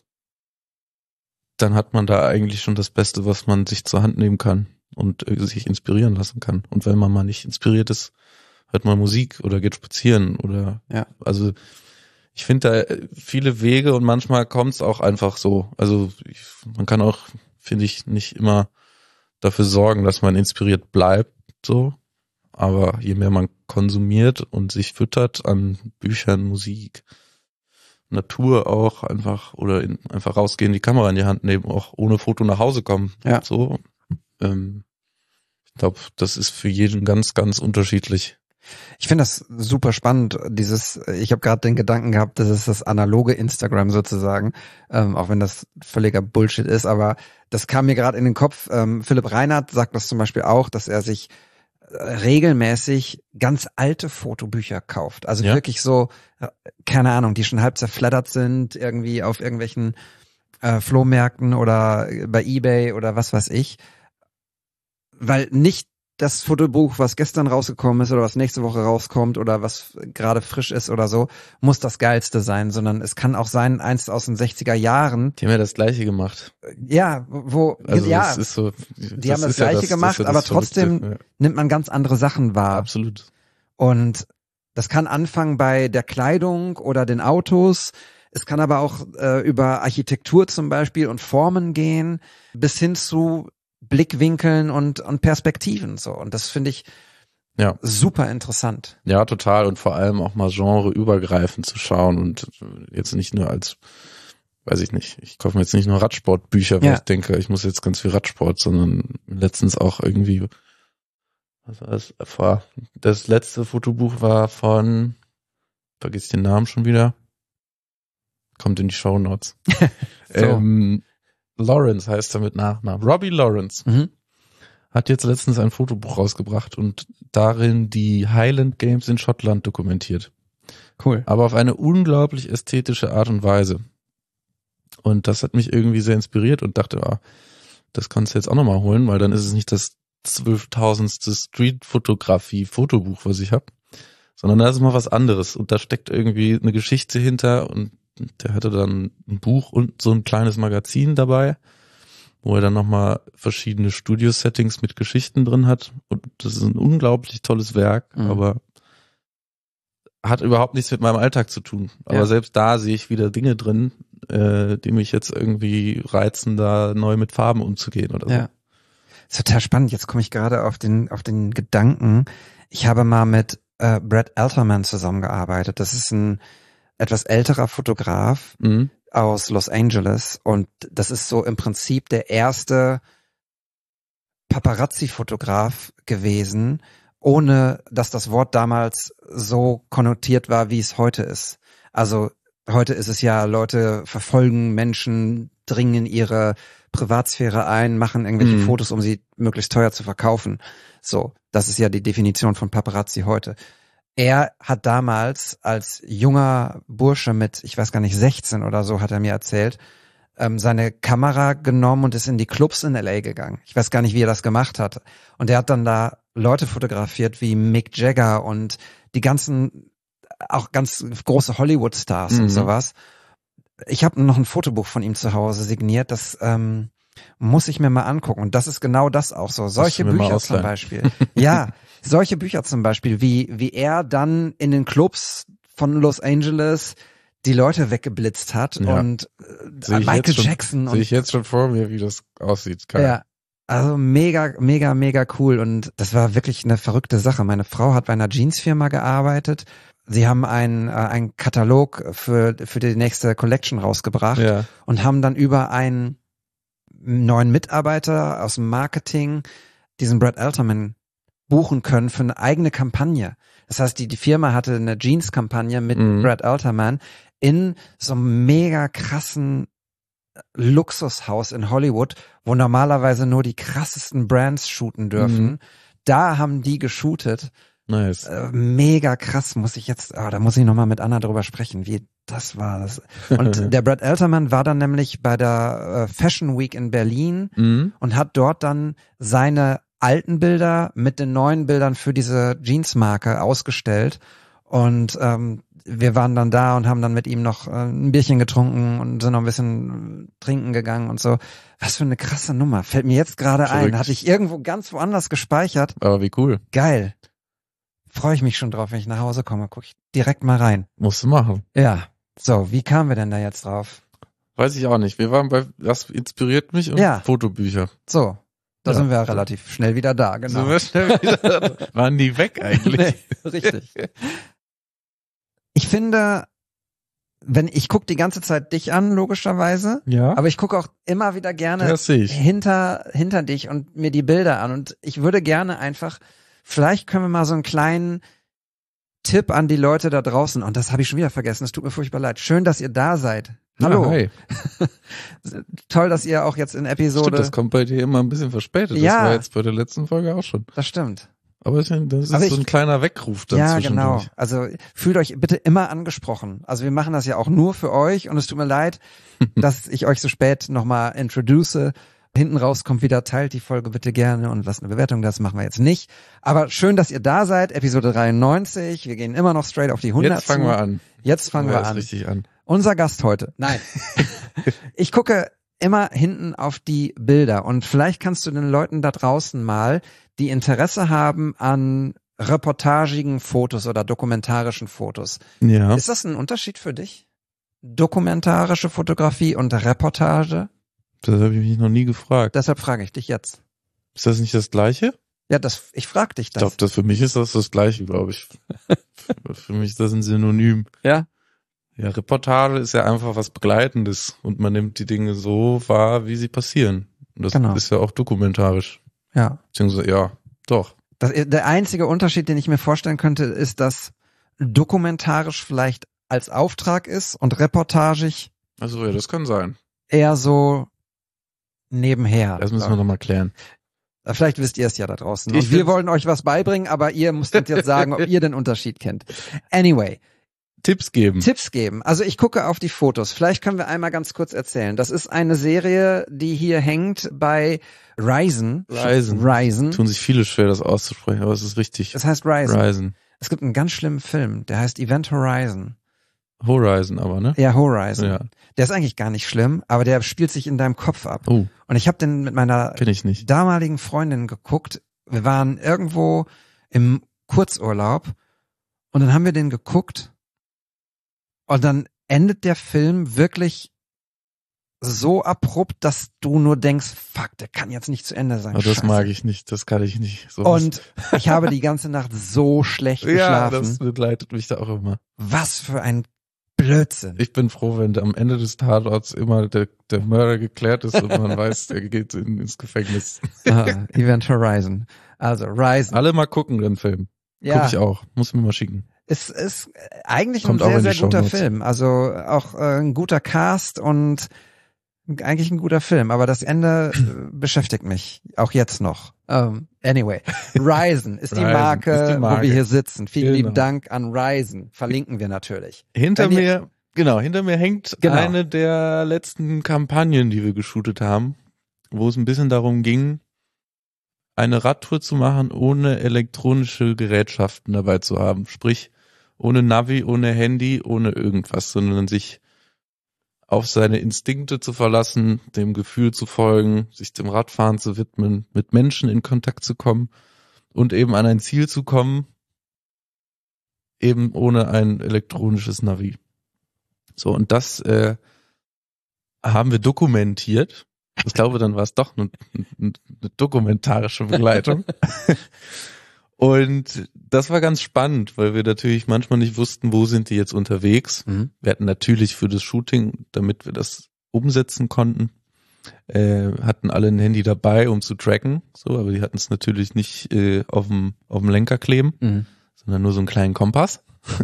dann hat man da eigentlich schon das Beste, was man sich zur Hand nehmen kann und sich inspirieren lassen kann. Und wenn man mal nicht inspiriert ist, hört man Musik oder geht spazieren oder, Ja. also ich finde da viele Wege und manchmal kommt es auch einfach so. Also ich, man kann auch, finde ich, nicht immer dafür sorgen, dass man inspiriert bleibt, so. Aber je mehr man konsumiert und sich füttert an Büchern, Musik, Natur auch einfach oder in, einfach rausgehen, die Kamera in die Hand nehmen, auch ohne Foto nach Hause kommen. Ja. So. Ähm, ich glaube, das ist für jeden ganz, ganz unterschiedlich. Ich finde das super spannend, dieses, ich habe gerade den Gedanken gehabt, das ist das analoge Instagram sozusagen, ähm, auch wenn das völliger Bullshit ist, aber das kam mir gerade in den Kopf. Ähm, Philipp Reinhardt sagt das zum Beispiel auch, dass er sich regelmäßig ganz alte Fotobücher kauft. Also Ja. wirklich so, äh, keine Ahnung, die schon halb zerfleddert sind, irgendwie auf irgendwelchen äh, Flohmärkten oder bei eBay oder was weiß ich. Weil nicht das Fotobuch, was gestern rausgekommen ist oder was nächste Woche rauskommt oder was gerade frisch ist oder so, muss das Geilste sein, sondern es kann auch sein, eins aus den sechziger Jahren. Die haben ja das Gleiche gemacht. Ja, wo, Also ja, das ist so, die haben das Gleiche gemacht, aber trotzdem ja, nimmt man ganz andere Sachen wahr. absolut. Und das kann anfangen bei der Kleidung oder den Autos. Es kann aber auch äh, über Architektur zum Beispiel und Formen gehen, bis hin zu Blickwinkeln und, und Perspektiven so. Und das finde ich Ja. super interessant. Ja, total. Und vor allem auch mal genreübergreifend zu schauen und jetzt nicht nur als, weiß ich nicht, ich kaufe mir jetzt nicht nur Radsportbücher, weil Ja. ich denke, ich muss jetzt ganz viel Radsport, sondern letztens auch irgendwie, was war das? War- Das letzte Fotobuch war von, vergiss den Namen schon wieder, kommt in die Shownotes. So. ähm, Lawrence heißt er mit Nachnamen. Robbie Lawrence Mhm. hat jetzt letztens ein Fotobuch rausgebracht und darin die Highland Games in Schottland dokumentiert. Cool. Aber auf eine unglaublich ästhetische Art und Weise. Und das hat mich irgendwie sehr inspiriert und dachte, ah, das kannst du jetzt auch nochmal holen, weil dann ist es nicht das zwölftausendste Street-Fotografie-Fotobuch, was ich habe, sondern da ist mal was anderes und da steckt irgendwie eine Geschichte hinter und der hatte dann ein Buch und so ein kleines Magazin dabei, wo er dann nochmal verschiedene Studio-Settings mit Geschichten drin hat und das ist ein unglaublich tolles Werk, Mhm. aber hat überhaupt nichts mit meinem Alltag zu tun. Aber Ja. selbst da sehe ich wieder Dinge drin, äh, die mich jetzt irgendwie reizen, da neu mit Farben umzugehen oder so. Ja. Ist total spannend. Jetzt komme ich gerade auf den, auf den Gedanken. Ich habe mal mit äh, Brad Alterman zusammengearbeitet. Das ist ein etwas älterer Fotograf, Mhm. aus Los Angeles und das ist so im Prinzip der erste Paparazzi-Fotograf gewesen, ohne dass das Wort damals so konnotiert war, wie es heute ist. Also heute ist es ja, Leute verfolgen Menschen, dringen in ihre Privatsphäre ein, machen irgendwelche Mhm. Fotos, um sie möglichst teuer zu verkaufen. So, das ist ja die Definition von Paparazzi heute. Er hat damals als junger Bursche mit, ich weiß gar nicht, sechzehn oder so, hat er mir erzählt, ähm, seine Kamera genommen und ist in die Clubs in L A gegangen. Ich weiß gar nicht, wie er das gemacht hat. Und er hat dann da Leute fotografiert wie Mick Jagger und die ganzen, auch ganz große Hollywood-Stars Mhm. und sowas. Ich habe noch ein Fotobuch von ihm zu Hause signiert, das ähm, muss ich mir mal angucken. Und das ist genau das auch so. Solche du mir mal Bücher zum ausleihen. Beispiel. Ja, solche Bücher zum Beispiel, wie, wie er dann in den Clubs von Los Angeles die Leute weggeblitzt hat Ja. und Sehe äh, ich Michael jetzt schon- Jackson Sehe und ich jetzt schon vor mir, wie das aussieht. Geil. ja, also mega, mega, mega cool und das war wirklich eine verrückte Sache. Meine Frau hat bei einer Jeansfirma gearbeitet. Sie haben einen, äh, einen Katalog für, für die nächste Collection rausgebracht Ja. und haben dann über einen neuen Mitarbeiter aus dem Marketing diesen Brad Alterman buchen können für eine eigene Kampagne. Das heißt, die, die Firma hatte eine Jeans-Kampagne mit Mhm. Brad Alterman in so einem mega krassen Luxushaus in Hollywood, wo normalerweise nur die krassesten Brands shooten dürfen. Mhm. Da haben die geshootet. Nice. Äh, mega krass, muss ich jetzt, oh, da muss ich nochmal mit Anna drüber sprechen, wie das war. Das. Und der Brad Alterman war dann nämlich bei der äh, Fashion Week in Berlin Mhm. und hat dort dann seine alten Bilder mit den neuen Bildern für diese Jeansmarke ausgestellt. Und ähm, wir waren dann da und haben dann mit ihm noch äh, ein Bierchen getrunken und sind noch ein bisschen trinken gegangen und so. Was für eine krasse Nummer. Fällt mir jetzt gerade ein. Verrückt. Hatte ich irgendwo ganz woanders gespeichert. Aber wie cool. Geil. Freue ich mich schon drauf, wenn ich nach Hause komme. Guck ich direkt mal rein. Musst du machen. Ja. So, wie kamen wir denn da jetzt drauf? Weiß ich auch nicht. Wir waren bei, das inspiriert mich und Ja. Fotobücher. So, da Ja. sind wir relativ schnell wieder da, genau. Sind wir schnell wieder, waren die weg eigentlich? Nee, richtig. Ich finde, wenn ich gucke die ganze Zeit dich an, logischerweise, Ja. aber ich gucke auch immer wieder gerne Das sehe ich. hinter hinter dich und mir die Bilder an und ich würde gerne einfach, vielleicht können wir mal so einen kleinen Tipp an die Leute da draußen, und das habe ich schon wieder vergessen, es tut mir furchtbar leid. Schön, dass ihr da seid. Hallo. Ja, hi. Toll, dass ihr auch jetzt in Episode, Stimmt, das kommt bei dir immer ein bisschen verspätet. Ja. Das war jetzt bei der letzten Folge auch schon. das stimmt. Aber das ist Aber so ich- ein kleiner Weckruf dann Ja, zwischendurch. genau. Also fühlt euch bitte immer angesprochen. Also wir machen das ja auch nur für euch und es tut mir leid, dass ich euch so spät nochmal introduce. Hinten raus kommt wieder, teilt die Folge bitte gerne und lasst eine Bewertung, das machen wir jetzt nicht. Aber schön, dass ihr da seid, Episode dreiundneunzig. Wir gehen immer noch straight auf die hundert Jetzt fangen zu. wir an. Jetzt fangen wir erst an. richtig an. Unser Gast heute. Nein. Ich gucke immer hinten auf die Bilder und vielleicht kannst du den Leuten da draußen mal, die Interesse haben an reportagigen Fotos oder dokumentarischen Fotos. Ja. Ist das ein Unterschied für dich? Dokumentarische Fotografie und Reportage? Das habe ich mich noch nie gefragt. Deshalb frage ich dich jetzt. Ist das nicht das Gleiche? Ja, das, ich frage dich Ich das. glaube, das für mich ist das das Gleiche, glaube ich. für, für mich ist das ein Synonym. Ja? Ja, Reportage ist ja einfach was Begleitendes und man nimmt die Dinge so wahr, wie sie passieren. Und das Genau. ist ja auch dokumentarisch. Ja. Beziehungsweise, ja, doch. Das, der einzige Unterschied, den ich mir vorstellen könnte, ist, dass dokumentarisch vielleicht als Auftrag ist und reportagig Also ja, das kann sein. eher so nebenher. Das müssen wir nochmal klären. Vielleicht wisst ihr es ja da draußen. Ich Und wir find's- wollen euch was beibringen, aber ihr müsst uns jetzt sagen, ob ihr den Unterschied kennt. Anyway, Tipps geben. Tipps geben. Also ich gucke auf die Fotos. Vielleicht können wir einmal ganz kurz erzählen. Das ist eine Serie, die hier hängt bei Ryzen. Ryzen. Ryzen. Tun sich viele schwer, das auszusprechen, aber es ist richtig. Das heißt Ryzen. Ryzen. Es gibt einen ganz schlimmen Film, der heißt Event Horizon. Horizon aber, ne? Ja, Horizon. Ja. Der ist eigentlich gar nicht schlimm, aber der spielt sich in deinem Kopf ab. Oh, Und ich habe den mit meiner kenne ich nicht. damaligen Freundin geguckt. Wir waren irgendwo im Kurzurlaub und dann haben wir den geguckt und dann endet der Film wirklich so abrupt, dass du nur denkst, fuck, der kann jetzt nicht zu Ende sein. Aber das Scheiße. mag ich nicht, das kann ich nicht. So Und ich habe die ganze Nacht so schlecht ja, geschlafen. das begleitet mich da auch immer. Was für ein Blödsinn. Ich bin froh, wenn am Ende des Tatorts immer der, der Mörder geklärt ist und man weiß, der geht in, ins Gefängnis. Ah, Event Horizon. Also Horizon. Alle mal gucken, den Film. Ja. Guck ich auch. Muss mir mal schicken. Es ist eigentlich Kommt ein auch sehr, in die sehr guter Shownotes. Film. Also auch äh, ein guter Cast und eigentlich ein guter Film. Aber das Ende äh, beschäftigt mich. Auch jetzt noch. Um, anyway. Ryzen ist, die Ryzen Marke, ist die Marke. wo wir hier sitzen. Vielen Genau. lieben Dank an Ryzen. Verlinken wir natürlich. Hinter Wenn ihr- mir, genau, hinter mir hängt Genau. eine der letzten Kampagnen, die wir geshootet haben, wo es ein bisschen darum ging, eine Radtour zu machen, ohne elektronische Gerätschaften dabei zu haben. Sprich, ohne Navi, ohne Handy, ohne irgendwas, sondern sich auf seine Instinkte zu verlassen, dem Gefühl zu folgen, sich dem Radfahren zu widmen, mit Menschen in Kontakt zu kommen und eben an ein Ziel zu kommen, eben ohne ein elektronisches Navi. So, und das äh, haben wir dokumentiert. Ich glaube, dann war es doch eine, eine, eine dokumentarische Begleitung. Und das war ganz spannend, weil wir natürlich manchmal nicht wussten, wo sind die jetzt unterwegs. Mhm. Wir hatten natürlich für das Shooting, damit wir das umsetzen konnten, äh, hatten alle ein Handy dabei, um zu tracken. So, aber die hatten es natürlich nicht äh, auf dem auf dem Lenker kleben, Mhm. sondern nur so einen kleinen Kompass.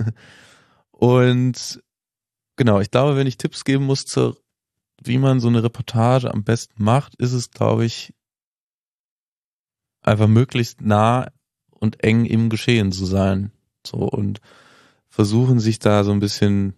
Und genau, ich glaube, wenn ich Tipps geben muss, zur, wie man so eine Reportage am besten macht, ist es, glaube ich, einfach möglichst nah und eng im Geschehen zu sein. So, und versuchen sich da so ein bisschen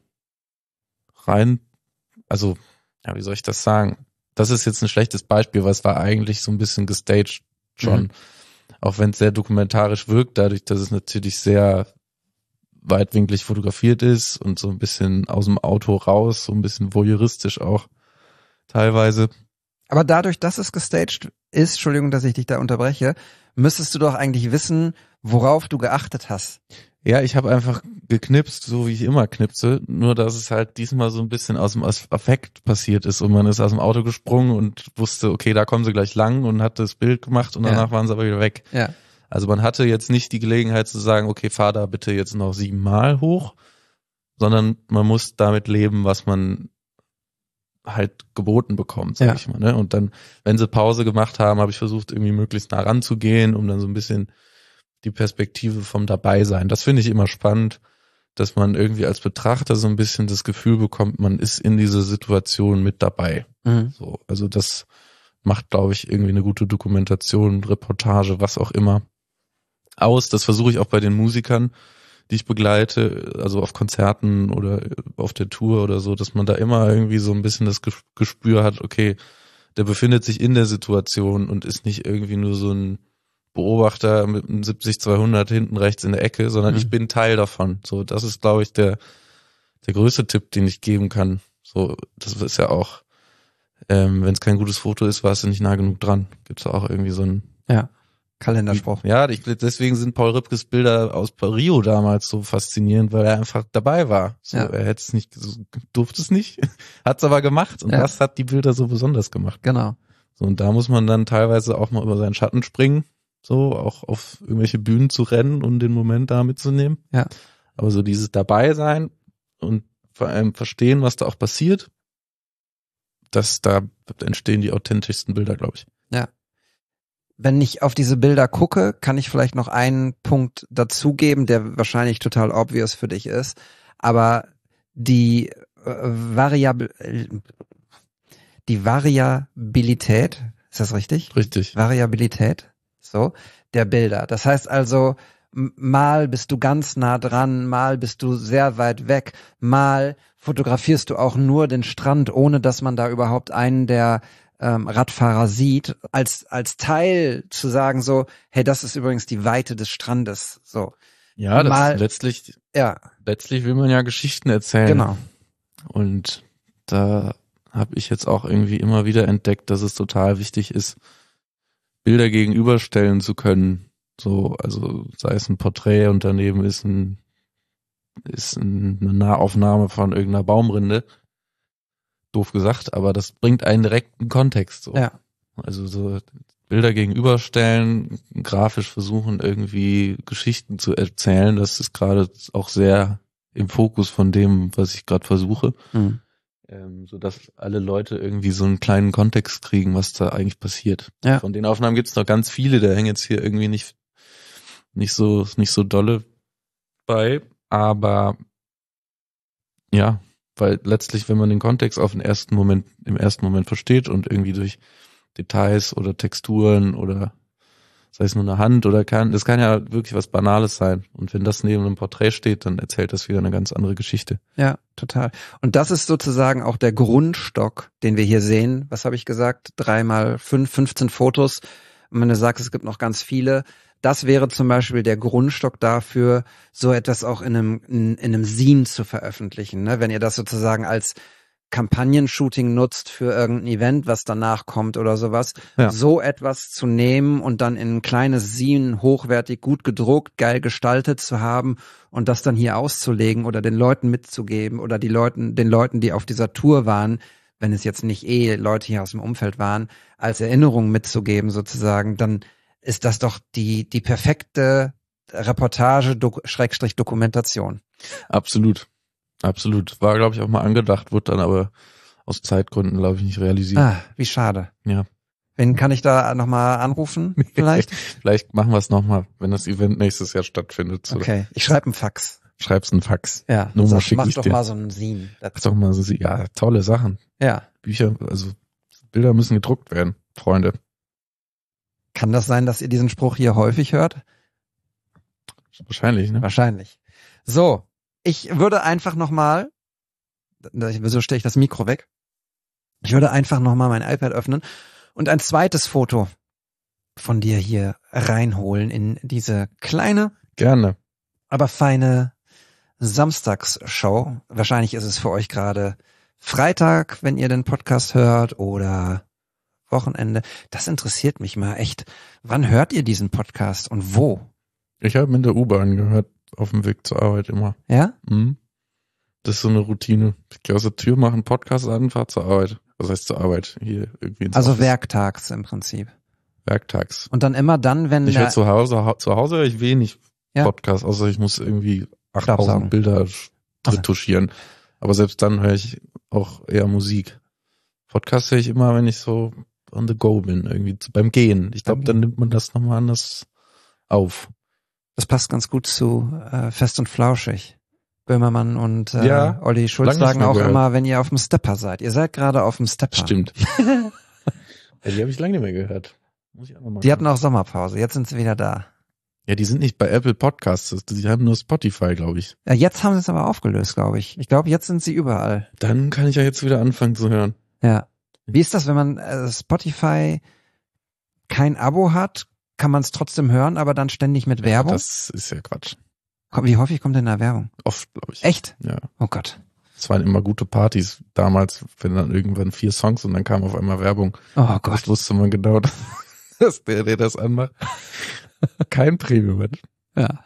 rein, also, ja, wie soll ich das sagen? Das ist jetzt ein schlechtes Beispiel, weil es war eigentlich so ein bisschen gestaged schon. Mhm. Auch wenn es sehr dokumentarisch wirkt, dadurch, dass es natürlich sehr weitwinklig fotografiert ist und so ein bisschen aus dem Auto raus, so ein bisschen voyeuristisch auch teilweise. Aber dadurch, dass es gestaged ist, Entschuldigung, dass ich dich da unterbreche, müsstest du doch eigentlich wissen, worauf du geachtet hast. Ja, ich habe einfach geknipst, so wie ich immer knipse, nur dass es halt diesmal so ein bisschen aus dem Affekt passiert ist und man ist aus dem Auto gesprungen und wusste, okay, da kommen sie gleich lang und hat das Bild gemacht und danach Ja. waren sie aber wieder weg. Ja. Also man hatte jetzt nicht die Gelegenheit zu sagen, okay, fahr da bitte jetzt noch siebenmal hoch, sondern man muss damit leben, was man halt geboten bekommt, sag Ja. ich mal. Ne? Und dann, wenn sie Pause gemacht haben, habe ich versucht, irgendwie möglichst nah ranzugehen, um dann so ein bisschen die Perspektive vom Dabeisein. Das finde ich immer spannend, dass man irgendwie als Betrachter so ein bisschen das Gefühl bekommt, man ist in dieser Situation mit dabei. Mhm. So, also das macht, glaube ich, irgendwie eine gute Dokumentation, Reportage, was auch immer aus. Das versuche ich auch bei den Musikern, die ich begleite, also auf Konzerten oder auf der Tour oder so, dass man da immer irgendwie so ein bisschen das Gespür hat, okay, der befindet sich in der Situation und ist nicht irgendwie nur so ein Beobachter mit einem siebzig zweihundert hinten rechts in der Ecke, sondern Mhm. ich bin Teil davon. So, das ist, glaube ich, der der größte Tipp, den ich geben kann. So, das ist ja auch, ähm, wenn es kein gutes Foto ist, warst du nicht nah genug dran. Gibt's auch irgendwie so ein Ja. Kalenderspruch. Ja, ich, deswegen sind Paul Ripkes Bilder aus Rio damals so faszinierend, weil er einfach dabei war. So, Ja. er hätte es nicht, durfte es nicht, hat es aber gemacht und Ja. das hat die Bilder so besonders gemacht. Genau. So, und da muss man dann teilweise auch mal über seinen Schatten springen, so auch auf irgendwelche Bühnen zu rennen und den Moment da mitzunehmen. Ja. Aber so dieses Dabeisein und vor allem verstehen, was da auch passiert, das, da entstehen die authentischsten Bilder, glaube ich. Ja. Wenn ich auf diese Bilder gucke, kann ich vielleicht noch einen Punkt dazugeben, der wahrscheinlich total obvious für dich ist. Aber die äh, Variabil die Variabilität, ist das richtig? Richtig. Variabilität, so, der Bilder. Das heißt also, m- mal bist du ganz nah dran, mal bist du sehr weit weg, mal fotografierst du auch nur den Strand, ohne dass man da überhaupt einen der ähm, Radfahrer sieht, als als Teil zu sagen so, hey, das ist übrigens die Weite des Strandes, so. Ja, das Mal- letztlich, Ja, letztlich will man ja Geschichten erzählen. genau. Und da habe ich jetzt auch irgendwie immer wieder entdeckt, dass es total wichtig ist, Bilder gegenüberstellen zu können. So, also sei es ein Porträt und daneben ist ein ist ein, eine Nahaufnahme von irgendeiner Baumrinde. Doof gesagt, aber das bringt einen direkten Kontext. So. Ja. Also so Bilder gegenüberstellen, grafisch versuchen irgendwie Geschichten zu erzählen, das ist gerade auch sehr im Fokus von dem, was ich gerade versuche. Mhm. Ähm, so dass alle Leute irgendwie so einen kleinen Kontext kriegen, was da eigentlich passiert. Ja. Von den Aufnahmen gibt's noch ganz viele, da hängen jetzt hier irgendwie nicht nicht so nicht so dolle bei, aber ja, weil letztlich, wenn man den Kontext auf den ersten Moment im ersten Moment versteht und irgendwie durch Details oder Texturen oder sei es nur eine Hand oder kann, das kann ja wirklich was Banales sein. Und wenn das neben einem Porträt steht, dann erzählt das wieder eine ganz andere Geschichte. Ja, total. Und das ist sozusagen auch der Grundstock, den wir hier sehen. Was habe ich gesagt? Drei mal fünf, fünfzehn Fotos. Und wenn du sagst, es gibt noch ganz viele, das wäre zum Beispiel der Grundstock dafür, so etwas auch in einem, in, in einem Zine zu veröffentlichen. Ne? Wenn ihr das sozusagen als Kampagnen-Shooting nutzt für irgendein Event, was danach kommt oder sowas, Ja. so etwas zu nehmen und dann in ein kleines Zine hochwertig gut gedruckt, geil gestaltet zu haben und das dann hier auszulegen oder den Leuten mitzugeben oder die Leuten, den Leuten, die auf dieser Tour waren, wenn es jetzt nicht eh Leute hier aus dem Umfeld waren, als Erinnerung mitzugeben sozusagen, dann ist das doch die, die perfekte Reportage, Dok- Schrägstrich Dokumentation. Absolut. Absolut. War, glaube ich, auch mal angedacht, wurde dann aber aus Zeitgründen, glaube ich, nicht realisiert. Ah, wie schade. Ja. Wen kann ich da nochmal anrufen? Vielleicht? Vielleicht machen wir es nochmal, wenn das Event nächstes Jahr stattfindet. So. Okay, ich schreibe einen Fax. Schreib's einen Fax. Ja, Nummer sag, schick mach ich doch dir. mal so einen Zine. Mach doch mal so, ja, tolle Sachen. Ja. Bücher, also Bilder müssen gedruckt werden, Freunde. Kann das sein, dass ihr diesen Spruch hier häufig hört? Wahrscheinlich, ne? Wahrscheinlich. So, ich würde einfach nochmal, wieso stelle ich das Mikro weg? Ich würde einfach nochmal mein iPad öffnen und ein zweites Foto von dir hier reinholen in diese kleine, Gerne. aber feine Samstagsshow. Wahrscheinlich ist es für euch gerade Freitag, wenn ihr den Podcast hört, oder Wochenende. Das interessiert mich mal echt. Wann hört ihr diesen Podcast und wo? Ich habe in der U-Bahn gehört, auf dem Weg zur Arbeit immer. Ja? Mhm. Das ist so eine Routine. Ich gehe aus der Tür, mache einen Podcast an, fahre zur Arbeit. Was heißt zur Arbeit? Hier irgendwie ins Also Office. werktags im Prinzip. Werktags. Und dann immer dann, wenn Ich der, höre zu Hause, hau- zu Hause höre ich wenig Ja. Podcast, außer ich muss irgendwie Staubsaugen. achttausend Bilder retuschieren. Aber selbst dann höre ich auch eher Musik. Podcast höre ich immer, wenn ich so on the go bin, irgendwie zu- beim Gehen. Ich glaube, dann nimmt man das nochmal anders auf. das passt ganz gut zu äh, Fest und Flauschig. Böhmermann und äh, Ja, Olli Schulz lang nicht sagen mehr auch gehört. immer, wenn ihr auf dem Stepper seid. Ihr seid gerade auf dem Stepper. Stimmt. Ja, die habe ich lange nicht mehr gehört. Muss ich auch noch mal Die hatten auch Sommerpause. Jetzt sind sie wieder da. Ja, die sind nicht bei Apple Podcasts, die haben nur Spotify, glaube ich. Ja, jetzt haben sie es aber aufgelöst, glaube ich. Ich glaube, jetzt sind sie überall. Dann kann ich ja jetzt wieder anfangen zu hören. Ja. Wie ist das, wenn man äh, Spotify kein Abo hat? Kann man es trotzdem hören, aber dann ständig mit Werbung? Das ist ja Quatsch. Komm, wie häufig kommt denn da Werbung? Oft, glaube ich. Echt? Ja. Oh Gott. Es waren immer gute Partys damals, wenn dann irgendwann vier Songs und dann kam auf einmal Werbung. Oh Das Gott. wusste man genau, dass der, der das anmacht, kein Premium hat. Ja.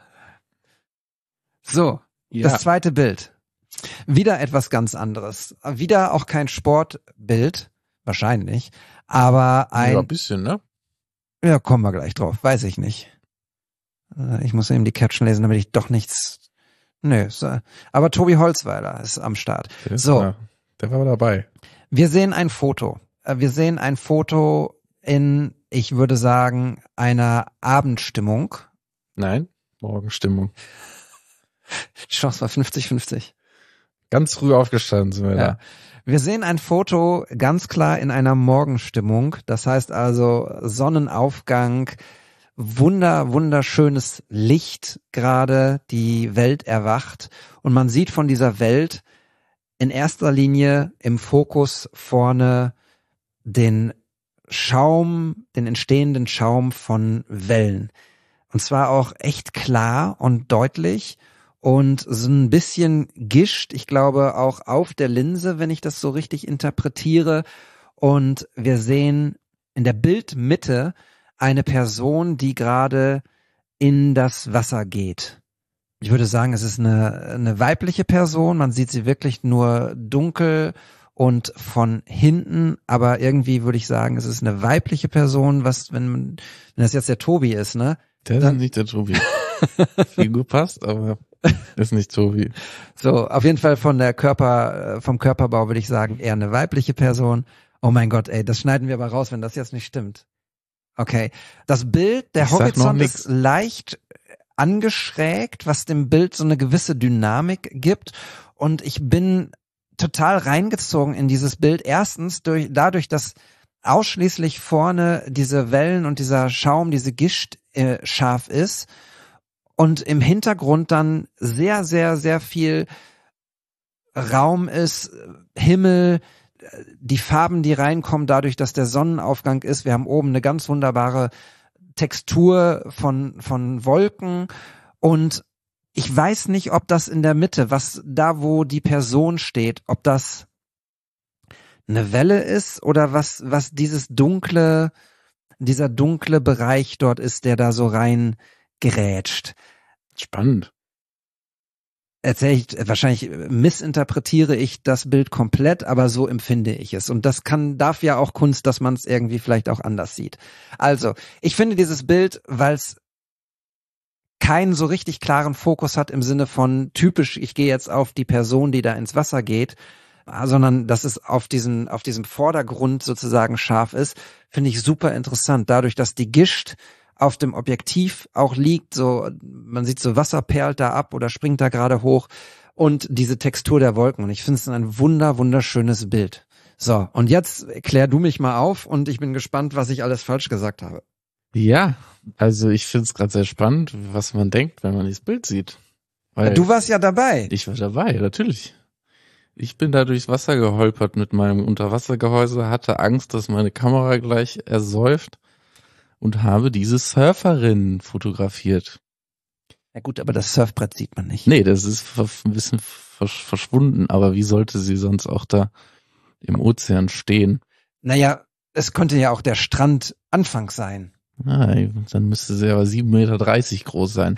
So, Ja. das zweite Bild. Wieder etwas ganz anderes. Wieder auch kein Sportbild, wahrscheinlich, aber ein... Ja, ein bisschen, ne? Ja, kommen wir gleich drauf. Weiß ich nicht. Äh, Ich muss eben die Caption lesen, damit ich doch nichts... Nö, so. Aber Tobi Holzweiler ist am Start. Der ist, So. ja, der war dabei. Wir sehen ein Foto. Äh, Wir sehen ein Foto in, ich würde sagen, einer Abendstimmung. Nein? Morgenstimmung. Die Chance war fünfzig fünfzig. Ganz früh aufgestanden sind wir Ja. da. Wir sehen ein Foto ganz klar in einer Morgenstimmung. Das heißt also Sonnenaufgang, wunder, wunderschönes Licht gerade, die Welt erwacht. Und man sieht von dieser Welt in erster Linie im Fokus vorne den Schaum, den entstehenden Schaum von Wellen. Und zwar auch echt klar und deutlich und so ein bisschen gischt, ich glaube auch auf der Linse, wenn ich das so richtig interpretiere. Und wir sehen in der Bildmitte eine Person, die gerade in das Wasser geht. Ich würde sagen, es ist eine, eine weibliche Person. Man sieht sie wirklich nur dunkel und von hinten, aber irgendwie würde ich sagen, es ist eine weibliche Person, was, wenn man, wenn das jetzt der Tobi ist, ne? Der Dann- ist nicht der Tobi. Figur passt, aber Ist nicht Tobi. So, auf jeden Fall von der Körper, äh, vom Körperbau würde ich sagen, eher eine weibliche Person. Oh mein Gott, ey, das schneiden wir aber raus, wenn das jetzt nicht stimmt. Okay. Das Bild, der Ich sag noch Horizont nix. ist leicht angeschrägt, was dem Bild so eine gewisse Dynamik gibt. Und ich bin total reingezogen in dieses Bild. Erstens durch, dadurch, dass ausschließlich vorne diese Wellen und dieser Schaum, diese Gischt äh, scharf ist und im Hintergrund dann sehr, sehr, sehr viel Raum ist, Himmel, die Farben, die reinkommen, dadurch, dass der Sonnenaufgang ist. Wir haben oben eine ganz wunderbare Textur von, von Wolken und ich weiß nicht, ob das in der Mitte, was da, wo die Person steht, ob das eine Welle ist oder was, was dieses dunkle, dieser dunkle Bereich dort ist, der da so rein gerätscht. Spannend. Erzähle ich, wahrscheinlich missinterpretiere ich das Bild komplett, aber so empfinde ich es. Und das kann, darf ja auch Kunst, dass man es irgendwie vielleicht auch anders sieht. Also, ich finde dieses Bild, weil es keinen so richtig klaren Fokus hat im Sinne von typisch, ich gehe jetzt auf die Person, die da ins Wasser geht, sondern dass es auf diesen, auf diesem Vordergrund sozusagen scharf ist, finde ich super interessant. Dadurch, dass die Gischt auf dem Objektiv auch liegt, so, man sieht so Wasser perlt da ab oder springt da gerade hoch und diese Textur der Wolken. Und ich finde es ein wunder, wunderschönes Bild. So, und jetzt klär du mich mal auf und ich bin gespannt, was ich alles falsch gesagt habe. Ja, also ich finde es gerade sehr spannend, was man denkt, wenn man dieses Bild sieht. Weil Du warst ja dabei. ich war dabei, natürlich. Ich bin da durchs Wasser geholpert mit meinem Unterwassergehäuse, hatte Angst, dass meine Kamera gleich ersäuft und habe diese Surferin fotografiert. Ja gut, aber das Surfbrett sieht man nicht. Nee, das ist ein bisschen versch- verschwunden, aber wie sollte sie sonst auch da im Ozean stehen? Naja, es könnte ja auch der Strand anfangs sein. Ah, dann müsste sie aber sieben Meter dreißig groß sein.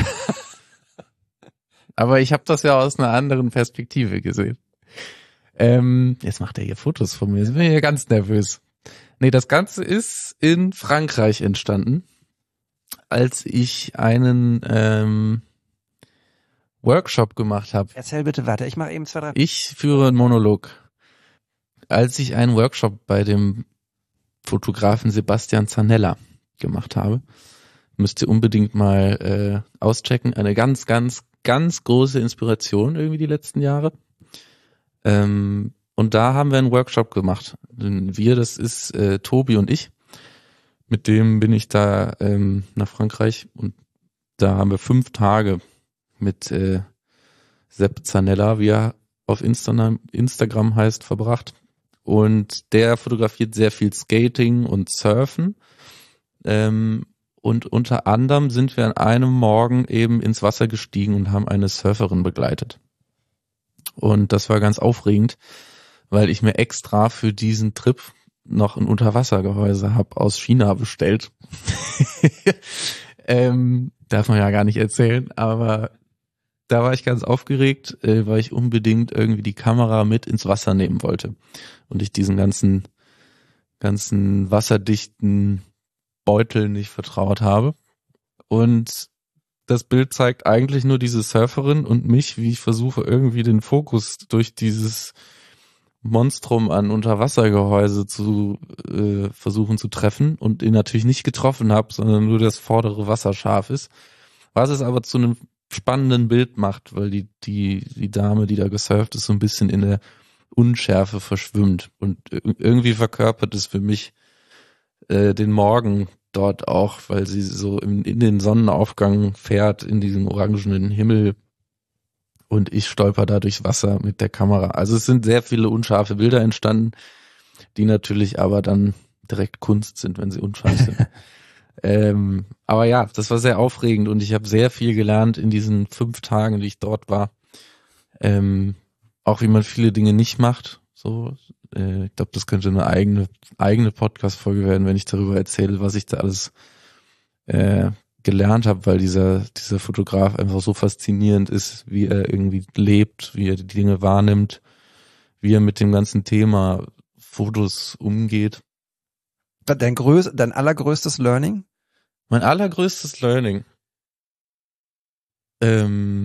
Aber ich habe das ja aus einer anderen Perspektive gesehen. Ähm, jetzt macht er hier Fotos von mir. Jetzt bin ich hier ganz nervös. Nee, das Ganze ist in Frankreich entstanden, als ich einen ähm, Workshop gemacht habe. Erzähl bitte weiter. Ich mache eben zwei, drei. Ich führe einen Monolog. Als ich einen Workshop bei dem Fotografen Sebastian Zanella gemacht habe, müsst ihr unbedingt mal äh, auschecken. Eine ganz, ganz, ganz große Inspiration irgendwie die letzten Jahre. Ähm, und da haben wir einen Workshop gemacht. Wir, das ist äh, Tobi und ich. Mit dem bin ich da ähm, nach Frankreich und da haben wir fünf Tage mit äh, Sepp Zanella, wie er auf Instagram, Instagram heißt, verbracht. Und der fotografiert sehr viel Skating und Surfen. Ähm, und unter anderem sind wir an einem Morgen eben ins Wasser gestiegen und haben eine Surferin begleitet. Und das war ganz aufregend, weil ich mir extra für diesen Trip noch ein Unterwassergehäuse habe aus China bestellt. ähm, darf man ja gar nicht erzählen, aber da war ich ganz aufgeregt, äh, weil ich unbedingt irgendwie die Kamera mit ins Wasser nehmen wollte und ich diesen ganzen ganzen wasserdichten Beutel nicht vertraut habe. Und das Bild zeigt eigentlich nur diese Surferin und mich, wie ich versuche irgendwie den Fokus durch dieses Monstrum an Unterwassergehäuse zu äh, versuchen zu treffen und ihn natürlich nicht getroffen habe, sondern nur das vordere Wasser scharf ist. Was es aber zu einem spannenden Bild macht, weil die die die Dame, die da gesurft ist, so ein bisschen in der Unschärfe verschwimmt und irgendwie verkörpert es für mich äh, den Morgen dort auch, weil sie so in, in den Sonnenaufgang fährt, in diesem orangenen Himmel und ich stolper da durchs Wasser mit der Kamera. Also es sind sehr viele unscharfe Bilder entstanden, die natürlich aber dann direkt Kunst sind, wenn sie unscharf sind. ähm, aber ja, das war sehr aufregend und ich habe sehr viel gelernt in diesen fünf Tagen, die ich dort war. Ähm, auch wie man viele Dinge nicht macht. So, äh, ich glaube, das könnte eine eigene eigene Podcast-Folge werden, wenn ich darüber erzähle, was ich da alles äh, gelernt habe, weil dieser dieser Fotograf einfach so faszinierend ist, wie er irgendwie lebt, wie er die Dinge wahrnimmt, wie er mit dem ganzen Thema Fotos umgeht. Dein, größ, dein allergrößtes Learning? Mein allergrößtes Learning. Ähm,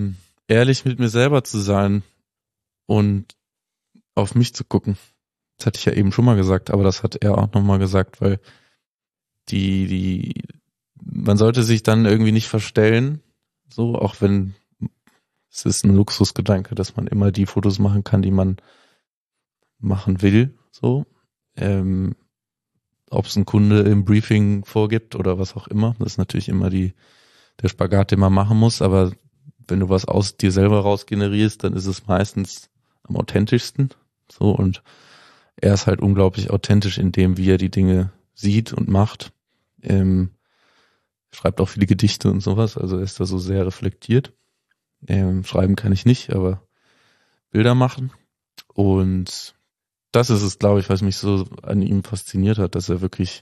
ehrlich mit mir selber zu sein und auf mich zu gucken. Das hatte ich ja eben schon mal gesagt, aber das hat er auch nochmal gesagt, weil die, die, man sollte sich dann irgendwie nicht verstellen, so, auch wenn es ist ein Luxusgedanke, dass man immer die Fotos machen kann, die man machen will, so. Ähm, ob es ein Kunde im Briefing vorgibt oder was auch immer, das ist natürlich immer die, der Spagat, den man machen muss, aber wenn du was aus dir selber raus generierst, dann ist es meistens am authentischsten, so, und er ist halt unglaublich authentisch in dem, wie er die Dinge sieht und macht. Ähm, schreibt auch viele Gedichte und sowas, also er ist da so sehr reflektiert. Ähm, schreiben kann ich nicht, aber Bilder machen. Und das ist es, glaube ich, was mich so an ihm fasziniert hat, dass er wirklich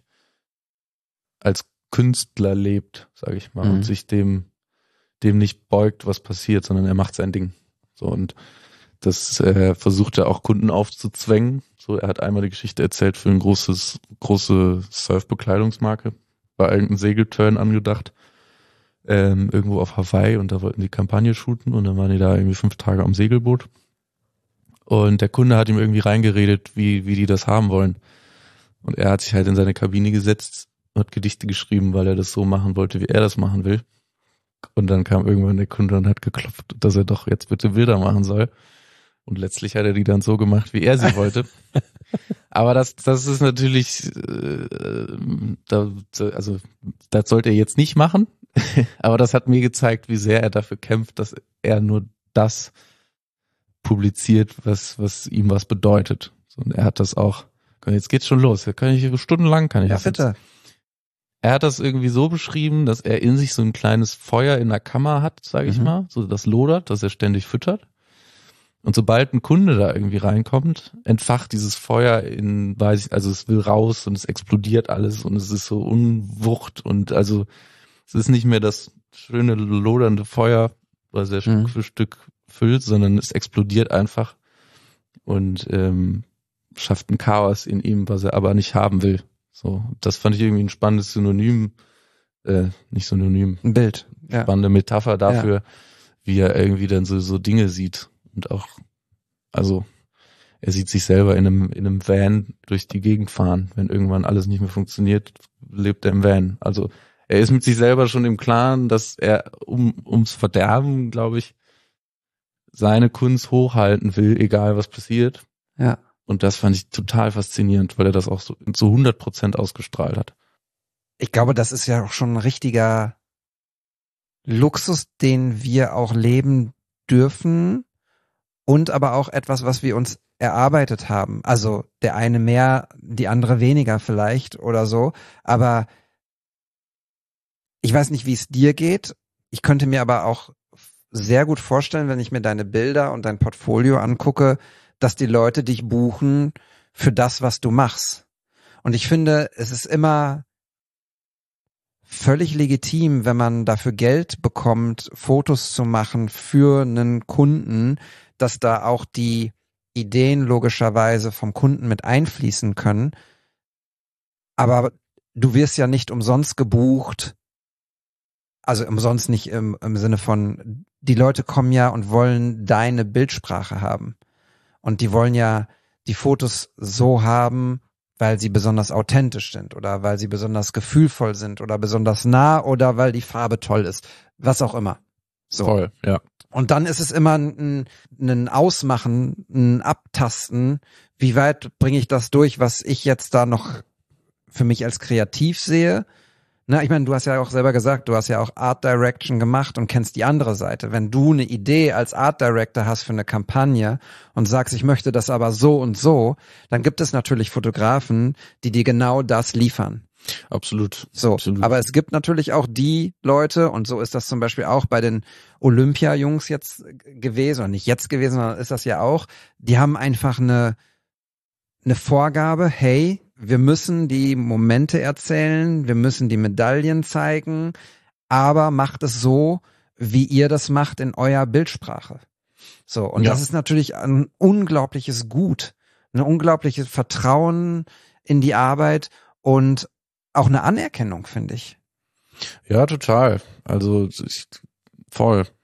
als Künstler lebt, sage ich mal, mhm. und sich dem dem nicht beugt, was passiert, sondern er macht sein Ding. So, und das äh, versucht er auch Kunden aufzuzwängen. So, er hat einmal die Geschichte erzählt für ein großes, große Surfbekleidungsmarke, war irgendein Segelturn angedacht, ähm, irgendwo auf Hawaii, und da wollten die Kampagne shooten und dann waren die da irgendwie fünf Tage am Segelboot. Und der Kunde hat ihm irgendwie reingeredet, wie, wie die das haben wollen. Und er hat sich halt in seine Kabine gesetzt und hat Gedichte geschrieben, weil er das so machen wollte, wie er das machen will. Und dann kam irgendwann der Kunde und hat geklopft, dass er doch jetzt bitte Bilder machen soll. Und letztlich hat er die dann so gemacht, wie er sie wollte. Aber das, das ist natürlich, äh, da, also das sollte er jetzt nicht machen. Aber das hat mir gezeigt, wie sehr er dafür kämpft, dass er nur das publiziert, was, was ihm was bedeutet. Und er hat das auch. Jetzt geht's schon los. Kann ich stundenlang kann ich ja, das bitte. Jetzt. Er hat das irgendwie so beschrieben, dass er in sich so ein kleines Feuer in der Kammer hat, sage ich mhm. mal, so das lodert, dass er ständig füttert. Und sobald ein Kunde da irgendwie reinkommt, entfacht dieses Feuer in, weiß ich, also es will raus und es explodiert alles und es ist so unwucht und also es ist nicht mehr das schöne lodernde Feuer, was er mhm. Stück für Stück füllt, sondern es explodiert einfach und ähm, schafft ein Chaos in ihm, was er aber nicht haben will. So, das fand ich irgendwie ein spannendes Synonym, äh, nicht Synonym, ein Bild, ja. Spannende Metapher dafür, ja. wie er irgendwie dann so so Dinge sieht und auch, also er sieht sich selber in einem in einem Van durch die Gegend fahren, wenn irgendwann alles nicht mehr funktioniert, lebt er im Van. Also er ist mit sich selber schon im Klaren, dass er um ums Verderben, glaube ich, seine Kunst hochhalten will, egal was passiert. Ja. Und das fand ich total faszinierend, weil er das auch so zu hundert Prozent ausgestrahlt hat. Ich glaube, das ist ja auch schon ein richtiger Luxus, den wir auch leben dürfen und aber auch etwas, was wir uns erarbeitet haben. Also der eine mehr, die andere weniger vielleicht oder so. Aber ich weiß nicht, wie es dir geht. Ich könnte mir aber auch sehr gut vorstellen, wenn ich mir deine Bilder und dein Portfolio angucke, dass die Leute dich buchen für das, was du machst. Und ich finde, es ist immer völlig legitim, wenn man dafür Geld bekommt, Fotos zu machen für einen Kunden, dass da auch die Ideen logischerweise vom Kunden mit einfließen können. Aber du wirst ja nicht umsonst gebucht, also umsonst nicht im, im Sinne von, die Leute kommen ja und wollen deine Bildsprache haben. Und die wollen ja die Fotos so haben, weil sie besonders authentisch sind oder weil sie besonders gefühlvoll sind oder besonders nah oder weil die Farbe toll ist. Was auch immer. So. Voll, ja. Und dann ist es immer ein, ein Ausmachen, ein Abtasten. Wie weit bringe ich das durch, was ich jetzt da noch für mich als kreativ sehe? Na, ich meine, du hast ja auch selber gesagt, du hast ja auch Art Direction gemacht und kennst die andere Seite. Wenn du eine Idee als Art Director hast für eine Kampagne und sagst, ich möchte das aber so und so, dann gibt es natürlich Fotografen, die dir genau das liefern. Absolut. So, Absolut. Aber es gibt natürlich auch die Leute, und so ist das zum Beispiel auch bei den Olympia-Jungs jetzt gewesen, oder nicht jetzt gewesen, sondern ist das ja auch, die haben einfach eine, eine Vorgabe, hey, wir müssen die Momente erzählen, wir müssen die Medaillen zeigen, aber macht es so, wie ihr das macht in eurer Bildsprache. So, und ja. Das ist natürlich ein unglaubliches Gut, ein unglaubliches Vertrauen in die Arbeit und auch eine Anerkennung, finde ich. Ja, total. Also ich, voll.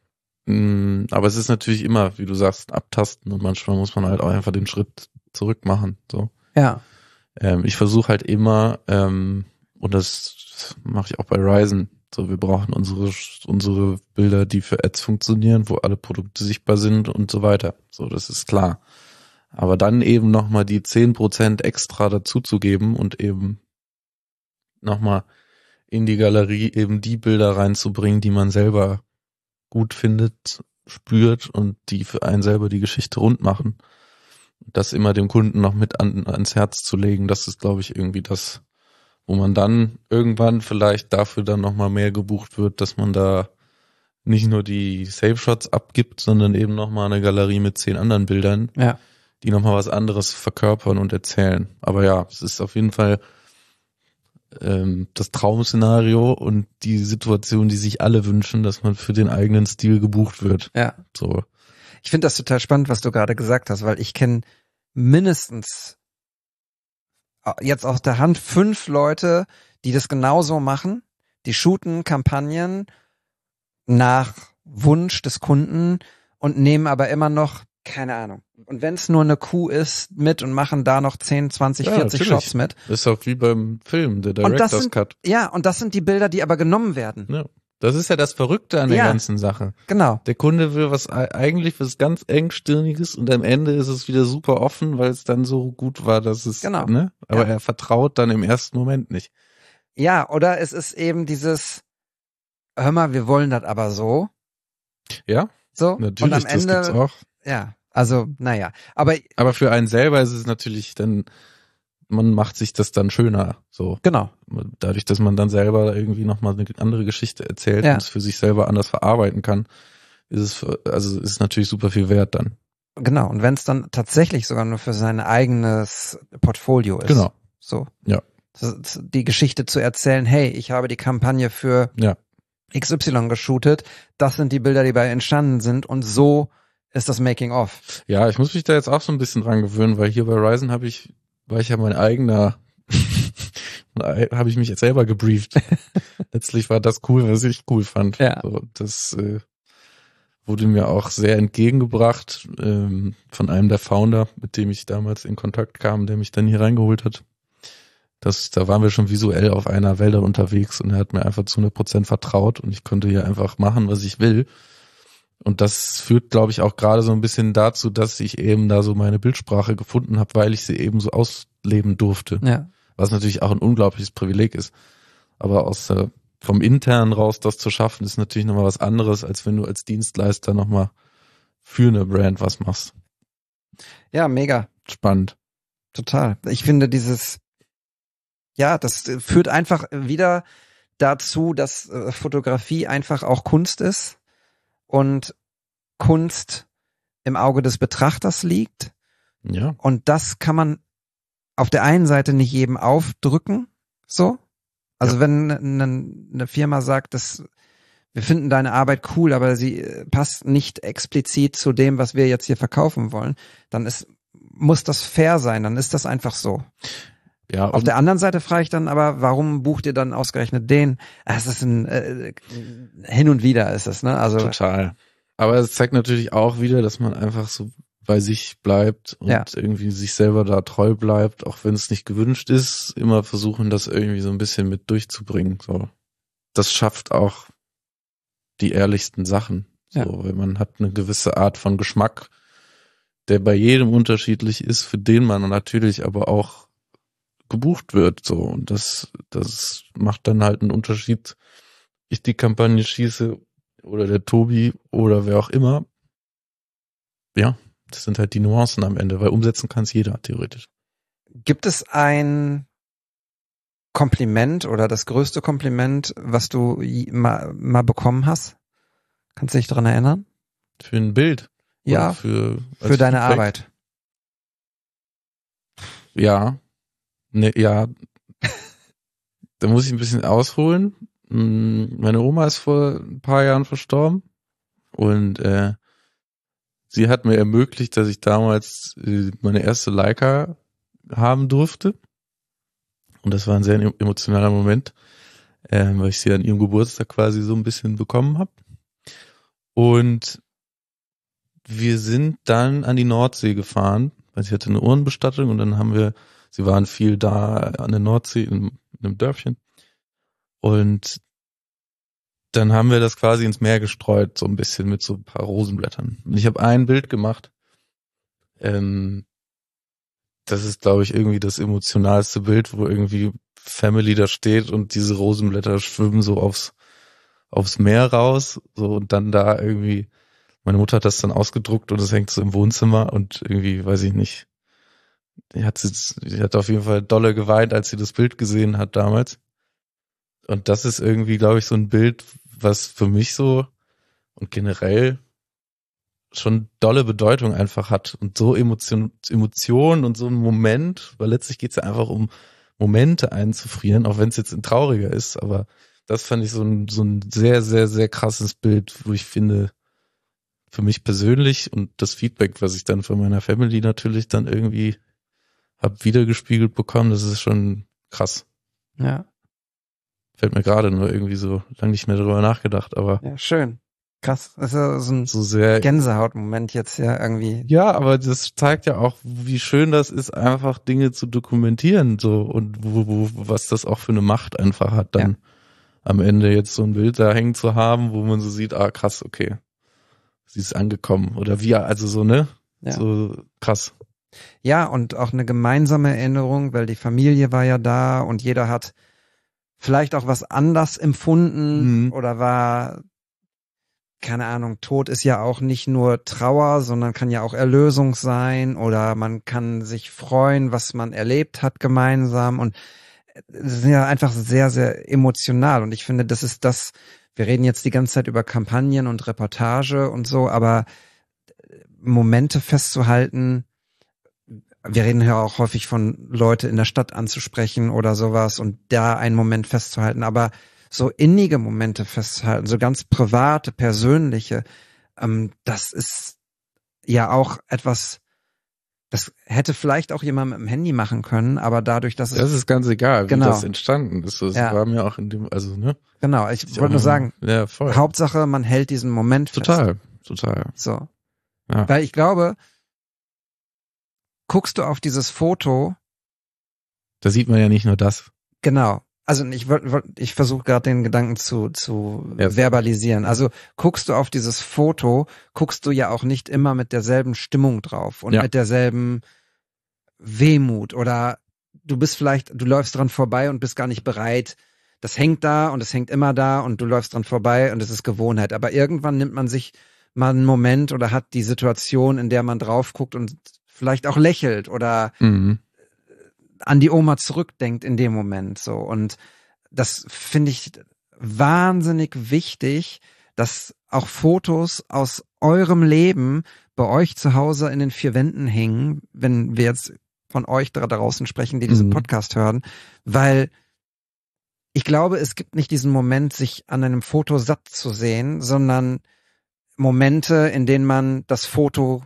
Mm, Aber es ist natürlich immer, wie du sagst, abtasten und manchmal muss man halt auch einfach den Schritt zurück machen. So. Ja. Ähm, ich versuche halt immer, ähm, und das mache ich auch bei Ryzen, so wir brauchen unsere unsere Bilder, die für Ads funktionieren, wo alle Produkte sichtbar sind und so weiter. So, das ist klar. Aber dann eben nochmal die zehn Prozent extra dazuzugeben und eben nochmal in die Galerie eben die Bilder reinzubringen, die man selber gut findet, spürt und die für einen selber die Geschichte rund machen. Das immer dem Kunden noch mit an, ans Herz zu legen, das ist, glaube ich, irgendwie das, wo man dann irgendwann vielleicht dafür dann nochmal mehr gebucht wird, dass man da nicht nur die Save-Shots abgibt, sondern eben nochmal eine Galerie mit zehn anderen Bildern, Ja. die nochmal was anderes verkörpern und erzählen. Aber ja, es ist auf jeden Fall ähm, das Traum-Szenario und die Situation, die sich alle wünschen, dass man für den eigenen Stil gebucht wird. Ja. So. Ich finde das total spannend, was du gerade gesagt hast, weil ich kenne mindestens jetzt aus der Hand fünf Leute, die das genauso machen. Die shooten Kampagnen nach Wunsch des Kunden und nehmen aber immer noch, keine Ahnung. Und wenn es nur eine Kuh ist, mit und machen da noch zehn, zwanzig, Ja, vierzig natürlich. Shots mit. Das ist auch wie beim Film, der Und das Director's sind, Cut. ja, und das sind die Bilder, die aber genommen werden. Ja. Das ist ja das Verrückte an der Ja. ganzen Sache. Genau. Der Kunde will was eigentlich was ganz engstirniges und am Ende ist es wieder super offen, weil es dann so gut war, dass es, Genau. ne? Aber Ja. er vertraut dann im ersten Moment nicht. Ja, oder es ist eben dieses, hör mal, wir wollen das aber so. Ja, So. natürlich, und am das gibt's Ende, auch. ja, also, naja. Aber Aber für einen selber ist es natürlich dann, man macht sich das dann schöner, so. genau. Dadurch, dass man dann selber irgendwie nochmal eine andere Geschichte erzählt Ja. und es für sich selber anders verarbeiten kann, ist es, für, also ist es natürlich super viel wert dann. Genau. Und wenn es dann tatsächlich sogar nur für sein eigenes Portfolio ist. Genau. So. Ja. Das ist die Geschichte zu erzählen, hey, ich habe die Kampagne für Ja. X Y geshootet, das sind die Bilder, die bei entstanden sind und so ist das Making of. Ja, ich muss mich da jetzt auch so ein bisschen dran gewöhnen, weil hier bei Ryzen habe ich, war ich ja mein eigener, habe ich mich jetzt selber gebrieft. Letztlich war das cool, was ich cool fand. Ja. So, das äh, wurde mir auch sehr entgegengebracht ähm, von einem der Founder, mit dem ich damals in Kontakt kam, der mich dann hier reingeholt hat. Das, da waren wir schon visuell auf einer Welle unterwegs und er hat mir einfach zu hundert Prozent vertraut und ich konnte hier einfach machen, was ich will. Und das führt, glaube ich, auch gerade so ein bisschen dazu, dass ich eben da so meine Bildsprache gefunden habe, weil ich sie eben so ausleben durfte. Ja. Was natürlich auch ein unglaubliches Privileg ist. Aber aus äh, vom Internen raus das zu schaffen, ist natürlich nochmal was anderes, als wenn du als Dienstleister nochmal für eine Brand was machst. Ja, mega. Spannend. Total. Ich finde dieses, ja, das führt einfach wieder dazu, dass äh, Fotografie einfach auch Kunst ist und Kunst im Auge des Betrachters liegt. Ja. Und das kann man auf der einen Seite nicht jedem aufdrücken, so. Also Ja. wenn eine, eine Firma sagt, dass wir finden deine Arbeit cool, aber sie äh, passt nicht explizit zu dem, was wir jetzt hier verkaufen wollen, dann ist, muss das fair sein, dann ist das einfach so. Ja, Auf der anderen Seite frage ich dann aber, warum bucht ihr dann ausgerechnet den? Es ist ein äh, hin und wieder ist es, ne? Also total. Aber es zeigt natürlich auch wieder, dass man einfach so bei sich bleibt und Ja. irgendwie sich selber da treu bleibt, auch wenn es nicht gewünscht ist, immer versuchen, das irgendwie so ein bisschen mit durchzubringen. So, das schafft auch die ehrlichsten Sachen. So, Ja. weil man hat eine gewisse Art von Geschmack, der bei jedem unterschiedlich ist, für den man natürlich aber auch gebucht wird. So, und das, das macht dann halt einen Unterschied. Ich die Kampagne schieße oder der Tobi oder wer auch immer. Ja, das sind halt die Nuancen am Ende, weil umsetzen kann es jeder theoretisch. gibt es ein Kompliment oder das größte Kompliment, was du je- mal, mal bekommen hast? Kannst du dich daran erinnern? Für ein Bild. Ja, Oder für, für als deine Feedback. Arbeit. Ja. Ne, ja. Da muss ich ein bisschen ausholen. Mm, Meine Oma ist vor ein paar Jahren verstorben und äh, sie hat mir ermöglicht, dass ich damals äh, meine erste Leica haben durfte. Und das war ein sehr emotionaler Moment, äh, weil ich sie an ihrem Geburtstag quasi so ein bisschen bekommen habe. Und wir sind dann an die Nordsee gefahren, weil sie hatte eine Urnenbestattung und dann haben wir, sie waren viel da an der Nordsee in, in einem Dörfchen und dann haben wir das quasi ins Meer gestreut, so ein bisschen mit so ein paar Rosenblättern. Und ich habe ein Bild gemacht, ähm, das ist, glaube ich, irgendwie das emotionalste Bild, wo irgendwie Family da steht und diese Rosenblätter schwimmen so aufs aufs Meer raus, so und dann da irgendwie, meine Mutter hat das dann ausgedruckt und es hängt so im Wohnzimmer und irgendwie, weiß ich nicht, die hat, sie, die hat auf jeden Fall dolle geweint, als sie das Bild gesehen hat damals. Und das ist irgendwie, glaube ich, so ein Bild, was für mich so und generell schon dolle Bedeutung einfach hat und so Emotion, Emotionen und so ein Moment, weil letztlich geht es ja einfach um Momente einzufrieren, auch wenn es jetzt ein trauriger ist, aber das fand ich so ein, so ein sehr, sehr, sehr krasses Bild, wo ich finde, für mich persönlich und das Feedback, was ich dann von meiner Family natürlich dann irgendwie hab wiedergespiegelt bekommen, das ist schon krass. Ja. Fällt mir gerade nur irgendwie so lange nicht mehr drüber nachgedacht, aber Ja, schön. Krass. Das ist ja so ein so sehr Gänsehautmoment jetzt ja irgendwie. Ja, aber das zeigt ja auch, wie schön das ist, einfach Dinge zu dokumentieren, so und wo, wo, was das auch für eine Macht einfach hat, dann ja. Am Ende jetzt so ein Bild da hängen zu haben, wo man so sieht, ah krass, okay, sie ist angekommen oder wie, also so, ne? Ja. So krass. Ja, und auch eine gemeinsame Erinnerung, weil die Familie war ja da und jeder hat vielleicht auch was anders empfunden Mhm. oder war, keine Ahnung, Tod ist ja auch nicht nur Trauer, sondern kann ja auch Erlösung sein oder man kann sich freuen, was man erlebt hat gemeinsam und es ist ja einfach sehr, sehr emotional und ich finde, das ist das, wir reden jetzt die ganze Zeit über Kampagnen und Reportage und so, aber Momente festzuhalten, wir reden ja auch häufig von Leute in der Stadt anzusprechen oder sowas und da einen Moment festzuhalten, aber so innige Momente festzuhalten, so ganz private, persönliche, ähm, das ist ja auch etwas, das hätte vielleicht auch jemand mit dem Handy machen können, aber dadurch, dass es... Das ist ganz egal, genau. wie das entstanden ist. Das ja. war mir auch in dem, also, ne? Genau, ich, ich wollte nur sagen, ja, voll. Hauptsache, man hält diesen Moment fest. Total, total. So. Ja. Weil ich glaube, guckst du auf dieses Foto... Da sieht man ja nicht nur das. Genau. Also ich ich versuche gerade den Gedanken zu zu ja. verbalisieren. Also guckst du auf dieses Foto, guckst du ja auch nicht immer mit derselben Stimmung drauf und ja. mit derselben Wehmut oder du bist vielleicht, du läufst dran vorbei und bist gar nicht bereit. Das hängt da und es hängt immer da und du läufst dran vorbei und es ist Gewohnheit. Aber irgendwann nimmt man sich mal einen Moment oder hat die Situation, in der man drauf guckt und vielleicht auch lächelt oder mhm. an die Oma zurückdenkt in dem Moment so und das finde ich wahnsinnig wichtig, dass auch Fotos aus eurem Leben bei euch zu Hause in den vier Wänden hängen, wenn wir jetzt von euch da draußen sprechen, die diesen Mhm. Podcast hören, weil ich glaube, es gibt nicht diesen Moment, sich an einem Foto satt zu sehen, sondern Momente, in denen man das Foto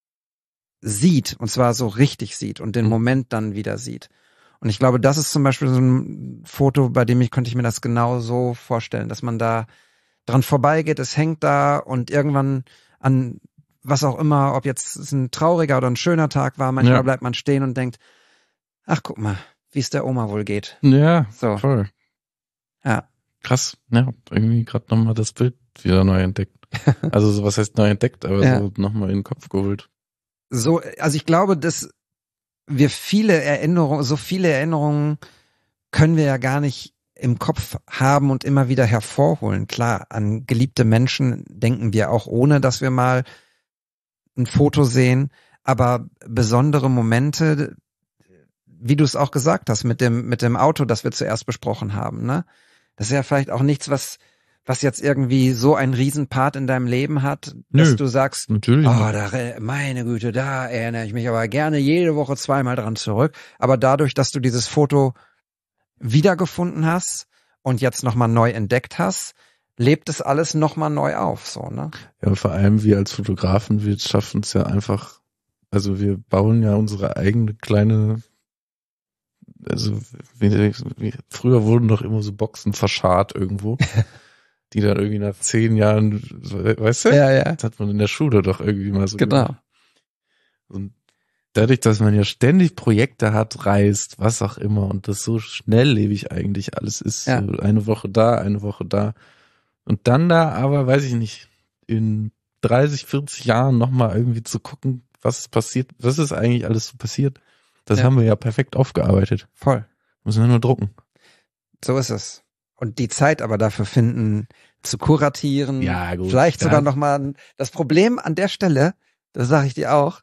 sieht und zwar so richtig sieht und den Mhm. Moment dann wieder sieht. Und ich glaube, das ist zum Beispiel so ein Foto, bei dem ich könnte ich mir das genau so vorstellen, dass man da dran vorbeigeht, es hängt da und irgendwann an was auch immer, ob jetzt es ein trauriger oder ein schöner Tag war, manchmal Ja. bleibt man stehen und denkt, ach guck mal, wie es der Oma wohl geht. Ja, So. voll. Ja. Krass. Ja, irgendwie gerade nochmal das Bild wieder neu entdeckt. Also so, was heißt neu entdeckt, aber Ja. so nochmal in den Kopf geholt. So, also ich glaube, dass wir viele Erinnerungen, so viele Erinnerungen können wir ja gar nicht im Kopf haben und immer wieder hervorholen. Klar, an geliebte Menschen denken wir auch, ohne dass wir mal ein Foto sehen, aber besondere Momente, wie du es auch gesagt hast, mit dem, mit dem Auto, das wir zuerst besprochen haben, ne? Das ist ja vielleicht auch nichts, was, was jetzt irgendwie so einen Riesenpart in deinem Leben hat, dass Nö. du sagst, Natürlich. oh, da, meine Güte, da erinnere ich mich aber gerne jede Woche zweimal dran zurück. Aber dadurch, dass du dieses Foto wiedergefunden hast und jetzt nochmal neu entdeckt hast, lebt es alles nochmal neu auf, so, ne? Ja, vor allem wir als Fotografen, wir schaffen es ja einfach, also wir bauen ja unsere eigene kleine, also wie, wie, früher wurden doch immer so Boxen verscharrt irgendwo. die dann irgendwie nach zehn Jahren, weißt du? Ja, ja. Das hat man in der Schule doch irgendwie mal so Genau. gemacht. Und dadurch, dass man ja ständig Projekte hat, reist, was auch immer, und das so schnelllebig eigentlich alles ist, Ja. so eine Woche da, eine Woche da, und dann da aber, weiß ich nicht, in dreißig, vierzig Jahren nochmal irgendwie zu gucken, was ist passiert, was ist eigentlich alles so passiert, das Ja. haben wir ja perfekt aufgearbeitet. Voll. Müssen wir nur drucken. So ist es. Und die Zeit aber dafür finden, zu kuratieren, Ja, gut. vielleicht Da- sogar nochmal, das Problem an der Stelle, das sage ich dir auch,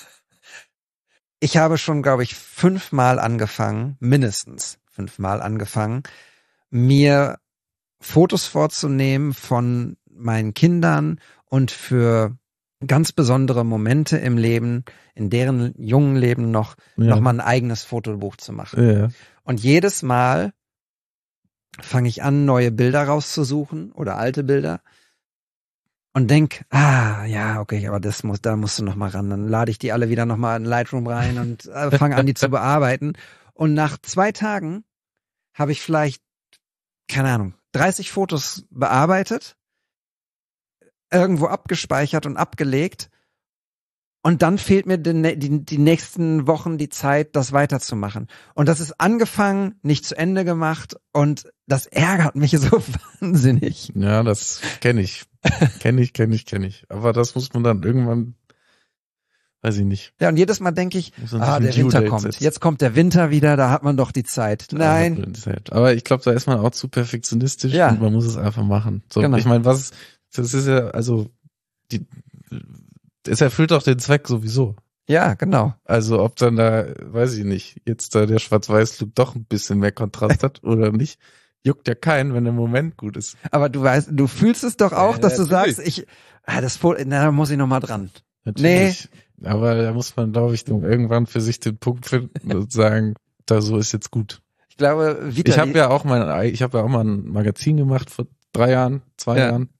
ich habe schon, glaube ich, fünfmal angefangen, mindestens fünfmal angefangen, mir Fotos vorzunehmen von meinen Kindern und für ganz besondere Momente im Leben, in deren jungen Leben noch, Ja. noch mal ein eigenes Fotobuch zu machen. Ja. Und jedes Mal fange ich an, neue Bilder rauszusuchen oder alte Bilder und denk, ah, ja, okay, aber das muss, da musst du noch mal ran. Dann lade ich die alle wieder noch mal in Lightroom rein und äh, fange an, die zu bearbeiten. Und nach zwei Tagen habe ich vielleicht, keine Ahnung, dreißig Fotos bearbeitet, irgendwo abgespeichert und abgelegt. Und dann fehlt mir die, die, die nächsten Wochen die Zeit, das weiterzumachen. Und das ist angefangen, nicht zu Ende gemacht. Und das ärgert mich so wahnsinnig. Ja, das kenne ich. Kenne ich, kenne ich, kenne ich. Aber das muss man dann irgendwann, weiß ich nicht. Ja, und jedes Mal denke ich, Muss man sich ah, ein der Due Winter Date kommt. setzen. Jetzt kommt der Winter wieder, da hat man doch die Zeit. Nein. Aber ich glaube, da ist man auch zu perfektionistisch Ja. und man muss es einfach machen. So, Genau. ich meine, was, das ist ja, also, die, es erfüllt auch den Zweck sowieso. Ja, genau. Also, ob dann da, weiß ich nicht, jetzt da der Schwarz-Weiß-Look doch ein bisschen mehr Kontrast hat oder nicht, juckt ja keinen, wenn der Moment gut ist. Aber du weißt, du fühlst es doch auch, Ja, dass du natürlich. sagst, ich, ah, das Foto, na, da muss ich noch mal dran. Natürlich. Aber da muss man, glaube ich, irgendwann für sich den Punkt finden und sagen, da so ist jetzt gut. Ich glaube, Vitali, Ich habe ja auch mein, ich habe ja auch mal ein Magazin gemacht vor drei Jahren, zwei Ja. Jahren.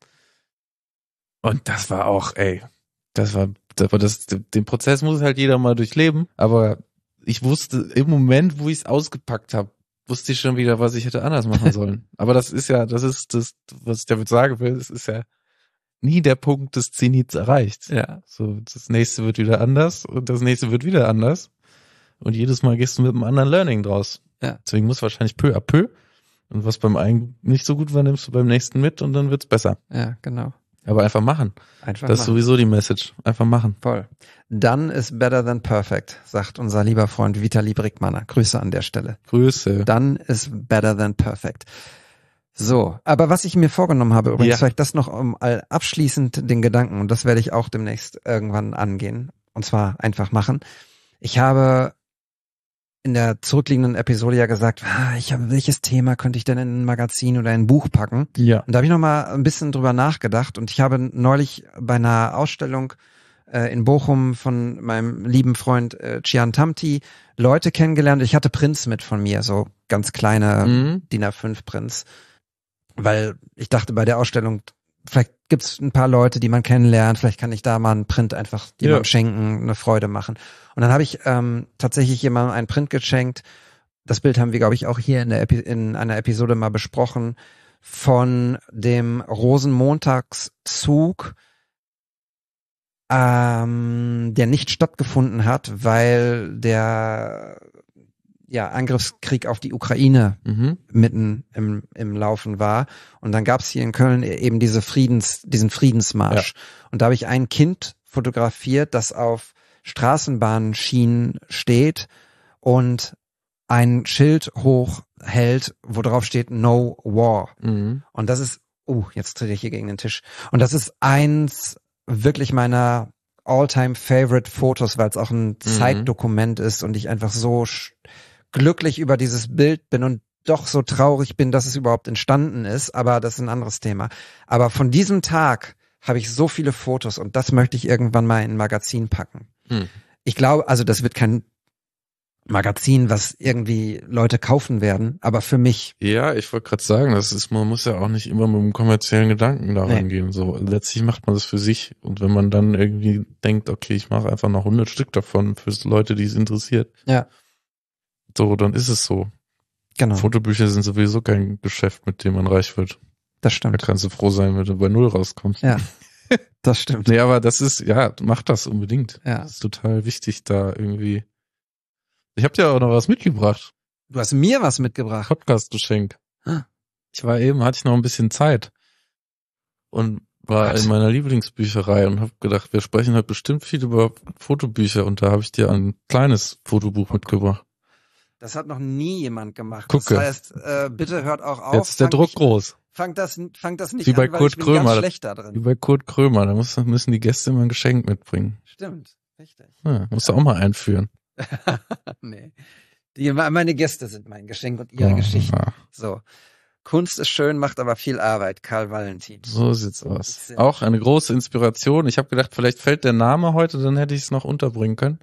Und das war auch, ey, das war, das war das, den Prozess muss halt jeder mal durchleben. Aber ich wusste im Moment, wo ich es ausgepackt habe, wusste ich schon wieder, was ich hätte anders machen sollen. Aber das ist ja, das ist das, was ich damit sagen will. Es ist ja nie der Punkt des Zenits erreicht. ja, So, das nächste wird wieder anders und das nächste wird wieder anders. Und jedes Mal gehst du mit einem anderen Learning draus. Ja. Deswegen muss wahrscheinlich peu à peu. Und was beim einen nicht so gut war, nimmst du beim nächsten mit und dann wird's besser. ja, genau. Aber einfach machen. Einfach Das ist machen. sowieso die Message. Einfach machen. Voll. Done is better than perfect, sagt unser lieber Freund Vitali Brickmanner. Grüße an der Stelle. Grüße. Done is better than perfect. So, aber was ich mir vorgenommen habe, übrigens Ja. vielleicht das noch um all- abschließend den Gedanken, und das werde ich auch demnächst irgendwann angehen, und zwar einfach machen. Ich habe in der zurückliegenden Episode ja gesagt, ah, ich habe, welches Thema könnte ich denn in ein Magazin oder ein Buch packen? Ja. Und da habe ich noch mal ein bisschen drüber nachgedacht und ich habe neulich bei einer Ausstellung äh, in Bochum von meinem lieben Freund äh, Cian Tamti Leute kennengelernt. Ich hatte Prints mit von mir, so ganz kleine Mhm. D I N A fünf Prints, weil ich dachte bei der Ausstellung, vielleicht gibt's ein paar Leute, die man kennenlernt, vielleicht kann ich da mal einen Print einfach jemandem Ja. schenken, eine Freude machen. Und dann habe ich ähm, tatsächlich jemandem einen Print geschenkt. Das Bild haben wir, glaube ich, auch hier in der Epi- in einer Episode mal besprochen, von dem Rosenmontagszug, ähm, der nicht stattgefunden hat, weil der ja, Angriffskrieg auf die Ukraine Mhm. mitten im, im Laufen war. Und dann gab es hier in Köln eben diese Friedens, diesen Friedensmarsch. Und da habe ich ein Kind fotografiert, das auf Straßenbahnschienen steht und ein Schild hochhält, wo drauf steht No War. Mhm. Und das ist, uh, jetzt trete ich hier gegen den Tisch. Und das ist eins wirklich meiner all-time favorite Fotos, weil es auch ein Zeitdokument ist und ich einfach so sch- glücklich über dieses Bild bin und doch so traurig bin, dass es überhaupt entstanden ist, aber das ist ein anderes Thema. Aber von diesem Tag habe ich so viele Fotos und das möchte ich irgendwann mal in ein Magazin packen. Hm. Ich glaube, also das wird kein Magazin, was irgendwie Leute kaufen werden, aber für mich, Ja, ich wollte gerade sagen, das ist, man muss ja auch nicht immer mit einem kommerziellen Gedanken daran Nee. gehen. So, letztlich macht man das für sich. Und wenn man dann irgendwie denkt, okay, ich mache einfach noch hundert Stück davon für Leute, die es interessiert. Ja. So, dann ist es so. genau, Fotobücher sind sowieso kein Geschäft, mit dem man reich wird. das Da stimmt. kannst du froh sein, wenn du bei Null rauskommst. Ja, das stimmt. Nee, aber das ist, ja, mach das unbedingt. Ja. Das ist total wichtig, da irgendwie. Ich habe dir auch noch was mitgebracht. Du hast mir was mitgebracht. Podcast-Geschenk. Ah. Ich war eben, hatte ich noch ein bisschen Zeit und war Was? in meiner Lieblingsbücherei und habe gedacht, wir sprechen heute bestimmt viel über Fotobücher und da habe ich dir ein kleines Fotobuch mitgebracht. Das hat noch nie jemand gemacht. Gucke. Das heißt, äh, bitte hört auch auf. Jetzt ist der Fang Druck nicht- groß. Fang das, fang das nicht Wie bei an, weil Kurt ich bin Krömer. ganz schlecht da Wie drin. bei Kurt Krömer, da muss, müssen die Gäste immer ein Geschenk mitbringen. Stimmt, richtig. Ja, musst du auch mal einführen. Nee. Die, meine Gäste sind mein Geschenk und ihre Ja, Geschichten. ja. So. Kunst ist schön, macht aber viel Arbeit. Karl Valentin. So sieht's aus. Sehr Auch eine große Inspiration. Ich habe gedacht, vielleicht fällt der Name heute, dann hätte ich es noch unterbringen können.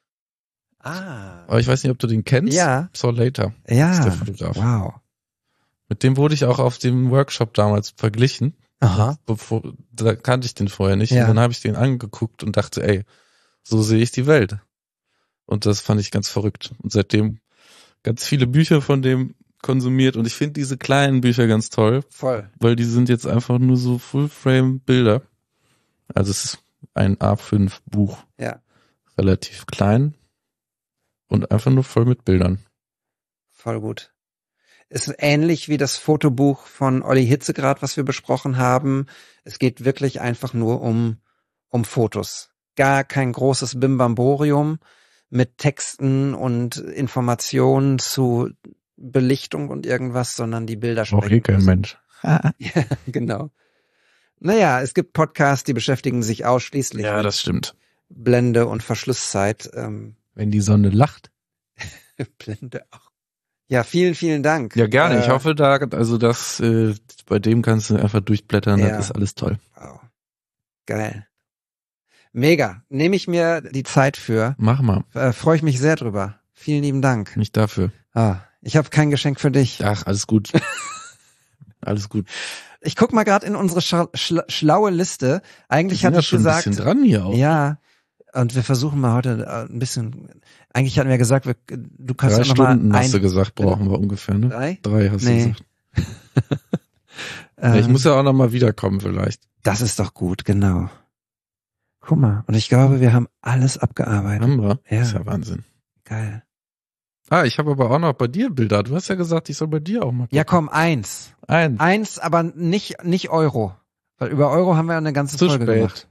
Ah. Aber ich weiß nicht, ob du den kennst. Ja. Saul Later ist der Ja. Fotograf. Wow. Mit dem wurde ich auch auf dem Workshop damals verglichen. Aha. Bevor, da kannte ich den vorher nicht. Ja. Und dann habe ich den angeguckt und dachte, ey, so sehe ich die Welt. Und das fand ich ganz verrückt. Und seitdem ganz viele Bücher von dem konsumiert. Und ich finde diese kleinen Bücher ganz toll, Voll. weil die sind jetzt einfach nur so Full-Frame-Bilder. Also es ist ein A fünf Buch. Ja. Relativ klein und einfach nur voll mit Bildern. Voll gut. Ist ähnlich wie das Fotobuch von Olli Hitzegrad, was wir besprochen haben. Es geht wirklich einfach nur um, um Fotos. Gar kein großes Bimbamborium mit Texten und Informationen zu Belichtung und irgendwas, sondern die Bilder Auch eh kein für sich. Mensch. Ja, genau. Naja, es gibt Podcasts, die beschäftigen sich ausschließlich Ja, mit das stimmt. Blende und Verschlusszeit. Ähm, Wenn die Sonne lacht. Blende auch. Ja, vielen, vielen Dank. Ja, gerne. Ich Äh, hoffe, da, also das, äh, bei dem kannst du einfach durchblättern, Ja. das ist alles toll. Wow. Geil. Mega. Nehme ich mir die Zeit für. Mach mal. Äh, Freue ich mich sehr drüber. Vielen lieben Dank. Nicht dafür. Ah, ich habe kein Geschenk für dich. Ach, alles gut. Alles gut. Ich guck mal gerade in unsere schla schla schlaue Liste. Eigentlich Wir sind hatte ja ich schon gesagt, ein bisschen dran hier auch. ja. Und wir versuchen mal heute äh, ein bisschen. Eigentlich hatten wir gesagt, wir, du kannst Drei ja noch mal Stunden hast du ein, gesagt, brauchen wir ungefähr, ne? drei. Drei hast Nee. du gesagt. Ja, ich Ähm, muss ja auch noch mal wiederkommen vielleicht. Das ist doch gut, genau. Guck mal. Und ich glaube, wir haben alles abgearbeitet. Haben wir? Ja. Das ist ja Wahnsinn. Geil. Ah, ich habe aber auch noch bei dir Bilder. Du hast ja gesagt, ich soll bei dir auch mal gucken. Ja, komm, eins. Ein. Eins, aber nicht, nicht Euro. Weil über Euro haben wir eine ganze Zu Folge spät. gemacht.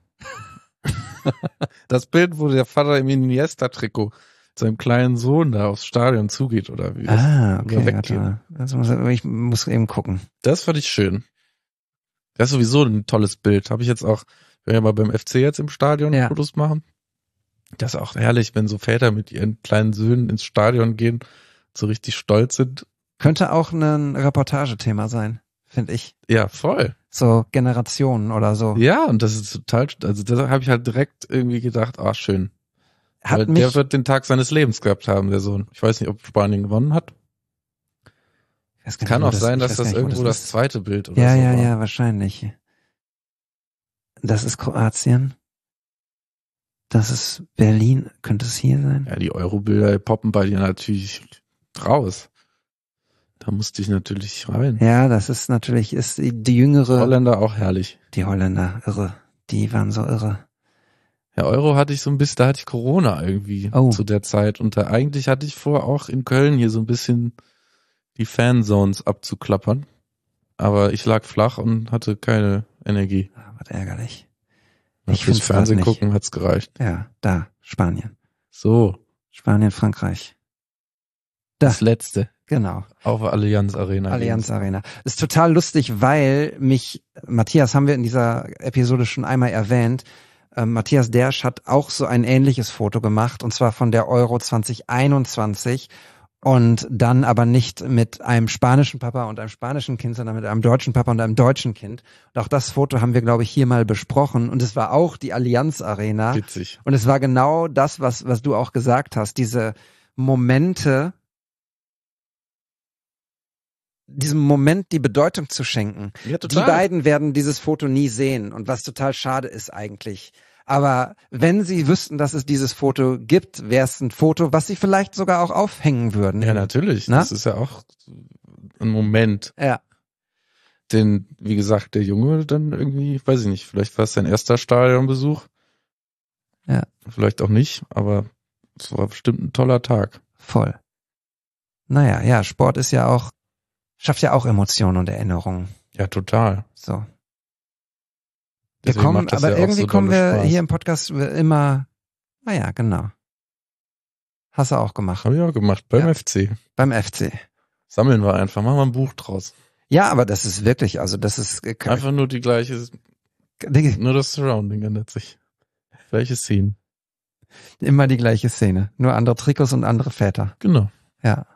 Das Bild, wo der Vater im Iniesta-Trikot seinem kleinen Sohn da aufs Stadion zugeht, oder wie? Das, Ah, oder okay. weggeht. Warte mal. Also muss, ich muss eben gucken. das fand ich schön. Das ist sowieso ein tolles Bild. Habe ich jetzt auch, wenn wir mal beim F C jetzt im Stadion Ja. Fotos machen. Das ist auch herrlich, wenn so Väter mit ihren kleinen Söhnen ins Stadion gehen, so richtig stolz sind. Könnte auch ein Reportagethema sein, finde ich. Ja, voll. So Generationen oder so. Ja, und das ist total, also da habe ich halt direkt irgendwie gedacht, ah, schön. Hat Weil mich, der wird den Tag seines Lebens gehabt haben, der Sohn. Ich weiß nicht, ob Spanien gewonnen hat. ich weiß gar nicht, Kann wo auch sein, ich dass weiß gar das nicht, wo irgendwo das ist. zweite Bild oder Ja, so ja, war. ja, wahrscheinlich. Das ist Kroatien. Das ist Berlin. Könnte es hier sein? Ja, die Euro-Bilder poppen bei dir natürlich raus. Da musste ich natürlich rein. Ja, das ist natürlich, ist die, die jüngere, Holländer auch herrlich. die Holländer, irre. Die waren so irre. Ja, Euro hatte ich so ein bisschen, da hatte ich Corona irgendwie Oh. zu der Zeit. Und da eigentlich hatte ich vor, auch in Köln hier so ein bisschen die Fanzones abzuklappern. Aber ich lag flach und hatte keine Energie. Ah, was ärgerlich. Und Ich fürs find's grad Fernsehen nicht. gucken hat's gereicht. Ja, da, Spanien. So, Spanien, Frankreich. das letzte Genau. auf der Allianz Arena. Allianz Arena. Ist total lustig, weil mich, Matthias haben wir in dieser Episode schon einmal erwähnt, ähm, Matthias Dersch hat auch so ein ähnliches Foto gemacht, und zwar von der Euro zwanzig einundzwanzig, und dann aber nicht mit einem spanischen Papa und einem spanischen Kind, sondern mit einem deutschen Papa und einem deutschen Kind. Und auch das Foto haben wir, glaube ich, hier mal besprochen, und es war auch die Allianz Arena. Witzig. Und es war genau das, was, was du auch gesagt hast, diese Momente, diesem Moment die Bedeutung zu schenken. Ja, Die beiden werden dieses Foto nie sehen, und was total schade ist eigentlich. Aber wenn sie wüssten, dass es dieses Foto gibt, wäre es ein Foto, was sie vielleicht sogar auch aufhängen würden. Ja, natürlich. Na? Das ist ja auch ein Moment. Ja. den, wie gesagt, der Junge dann irgendwie, weiß ich nicht, vielleicht war es sein erster Stadionbesuch. Ja. Vielleicht auch nicht, aber es war bestimmt ein toller Tag. Voll. Naja, ja, Sport ist ja auch, schafft ja auch Emotionen und Erinnerungen. Ja, total. So. Wir Deswegen kommen, macht das aber ja auch irgendwie so kommen dolle wir Spaß. hier im Podcast immer, naja, genau. Hast du auch gemacht. Habe ich auch gemacht, beim Ja. F C. Beim F C. Sammeln wir einfach, machen wir ein Buch draus. Ja, aber das ist wirklich, also das ist, äh, Einfach nur die gleiche, die, nur das Surrounding ändert sich. Gleiche Szenen. immer die gleiche Szene. Nur andere Trikots und andere Väter. Genau. Ja.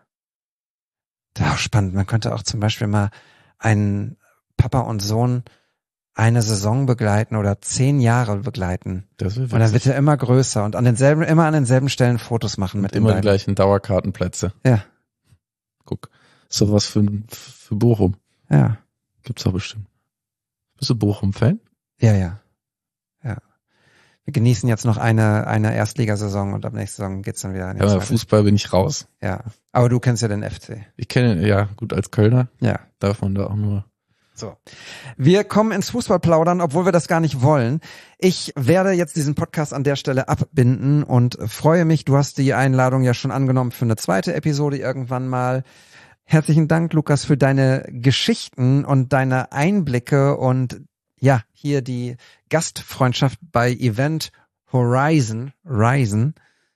Das ist auch spannend. Man könnte auch zum Beispiel mal einen Papa und Sohn eine Saison begleiten oder zehn Jahre begleiten. Das wäre Und dann wird witzig. er immer größer und an denselben, immer an denselben Stellen Fotos machen mit den Immer die beiden. gleichen Dauerkartenplätze. Ja, Guck. Ist doch was für, für Bochum. ja, Gibt's doch bestimmt. Bist du Bochum-Fan? ja, ja, ja. Wir genießen jetzt noch eine, eine Erstligasaison und ab nächster Saison geht's dann wieder in die Ja, aber zweite. Fußball bin ich raus. Ja. Aber du kennst ja den F C. Ich kenne, ja, gut, als Kölner Ja. darf man da auch nur. So. Wir kommen ins Fußballplaudern, obwohl wir das gar nicht wollen. Ich werde jetzt diesen Podcast an der Stelle abbinden und freue mich, du hast die Einladung ja schon angenommen für eine zweite Episode irgendwann mal. Herzlichen Dank, Lukas, für deine Geschichten und deine Einblicke und ja, hier die Gastfreundschaft bei Event Horizon, Ryzen,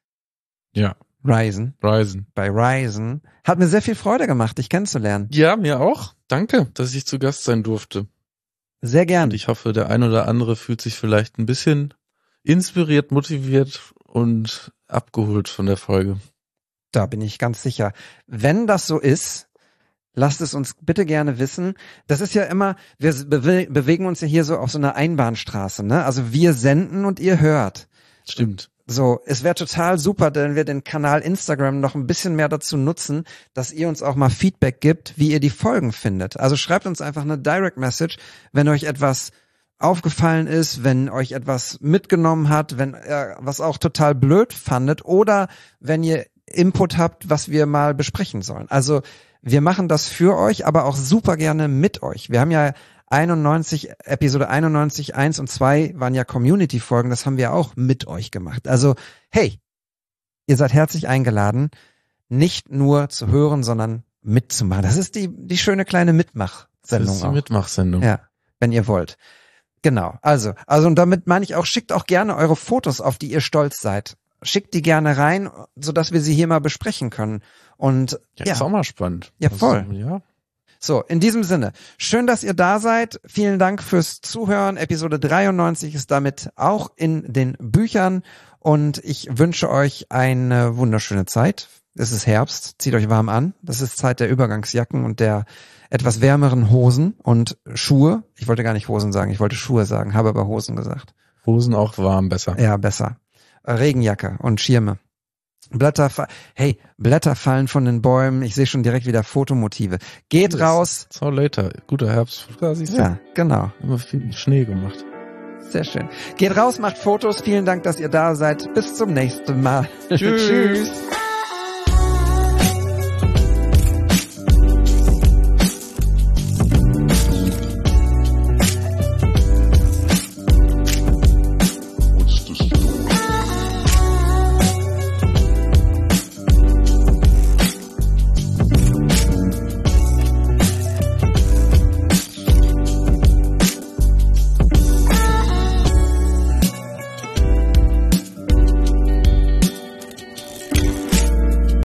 Ja, Ryzen, Ryzen. bei Ryzen. Hat mir sehr viel Freude gemacht, dich kennenzulernen. Ja, mir auch. Danke, dass ich zu Gast sein durfte. Sehr gern. Und ich hoffe, der ein oder andere fühlt sich vielleicht ein bisschen inspiriert, motiviert und abgeholt von der Folge. Da bin ich ganz sicher. Wenn das so ist, lasst es uns bitte gerne wissen. Das ist ja immer, wir bewe- bewegen uns ja hier so auf so einer Einbahnstraße, ne? Also wir senden und ihr hört. Stimmt. So, es wäre total super, wenn wir den Kanal Instagram noch ein bisschen mehr dazu nutzen, dass ihr uns auch mal Feedback gibt, wie ihr die Folgen findet. Also schreibt uns einfach eine Direct Message, wenn euch etwas aufgefallen ist, wenn euch etwas mitgenommen hat, wenn ihr was auch total blöd fandet oder wenn ihr Input habt, was wir mal besprechen sollen. Also wir machen das für euch, aber auch super gerne mit euch. Wir haben ja einundneunzig, Episode einundneunzig, eins und zwei waren ja Community-Folgen, das haben wir auch mit euch gemacht. Also, hey, ihr seid herzlich eingeladen, nicht nur zu hören, sondern mitzumachen. Das ist die, die schöne kleine Das Mitmachsendung ist die auch. Mitmachsendung. Ja, wenn ihr wollt. Genau, also, also und damit meine ich auch, schickt auch gerne eure Fotos, auf die ihr stolz seid. Schickt die gerne rein, sodass wir sie hier mal besprechen können. Und Ja, ja, ist auch mal spannend. Ja, voll. Also, ja. so, in diesem Sinne, schön, dass ihr da seid. Vielen Dank fürs Zuhören. Episode dreiundneunzig ist damit auch in den Büchern und ich wünsche euch eine wunderschöne Zeit. Es ist Herbst, zieht euch warm an. Das ist Zeit der Übergangsjacken und der etwas wärmeren Hosen und Schuhe. Ich wollte gar nicht Hosen sagen, ich wollte Schuhe sagen, habe aber Hosen gesagt. Hosen auch warm, besser. Ja, besser. Regenjacke und Schirme. Blätter, fa- hey, Blätter fallen von den Bäumen. Ich sehe schon direkt wieder Fotomotive. Geht raus. So later. Guter Herbst. Da siehst du. Ja, genau. Immer viel Schnee gemacht. Sehr schön. Geht raus, macht Fotos. Vielen Dank, dass ihr da seid. Bis zum nächsten Mal. Tschüss. Tschüss.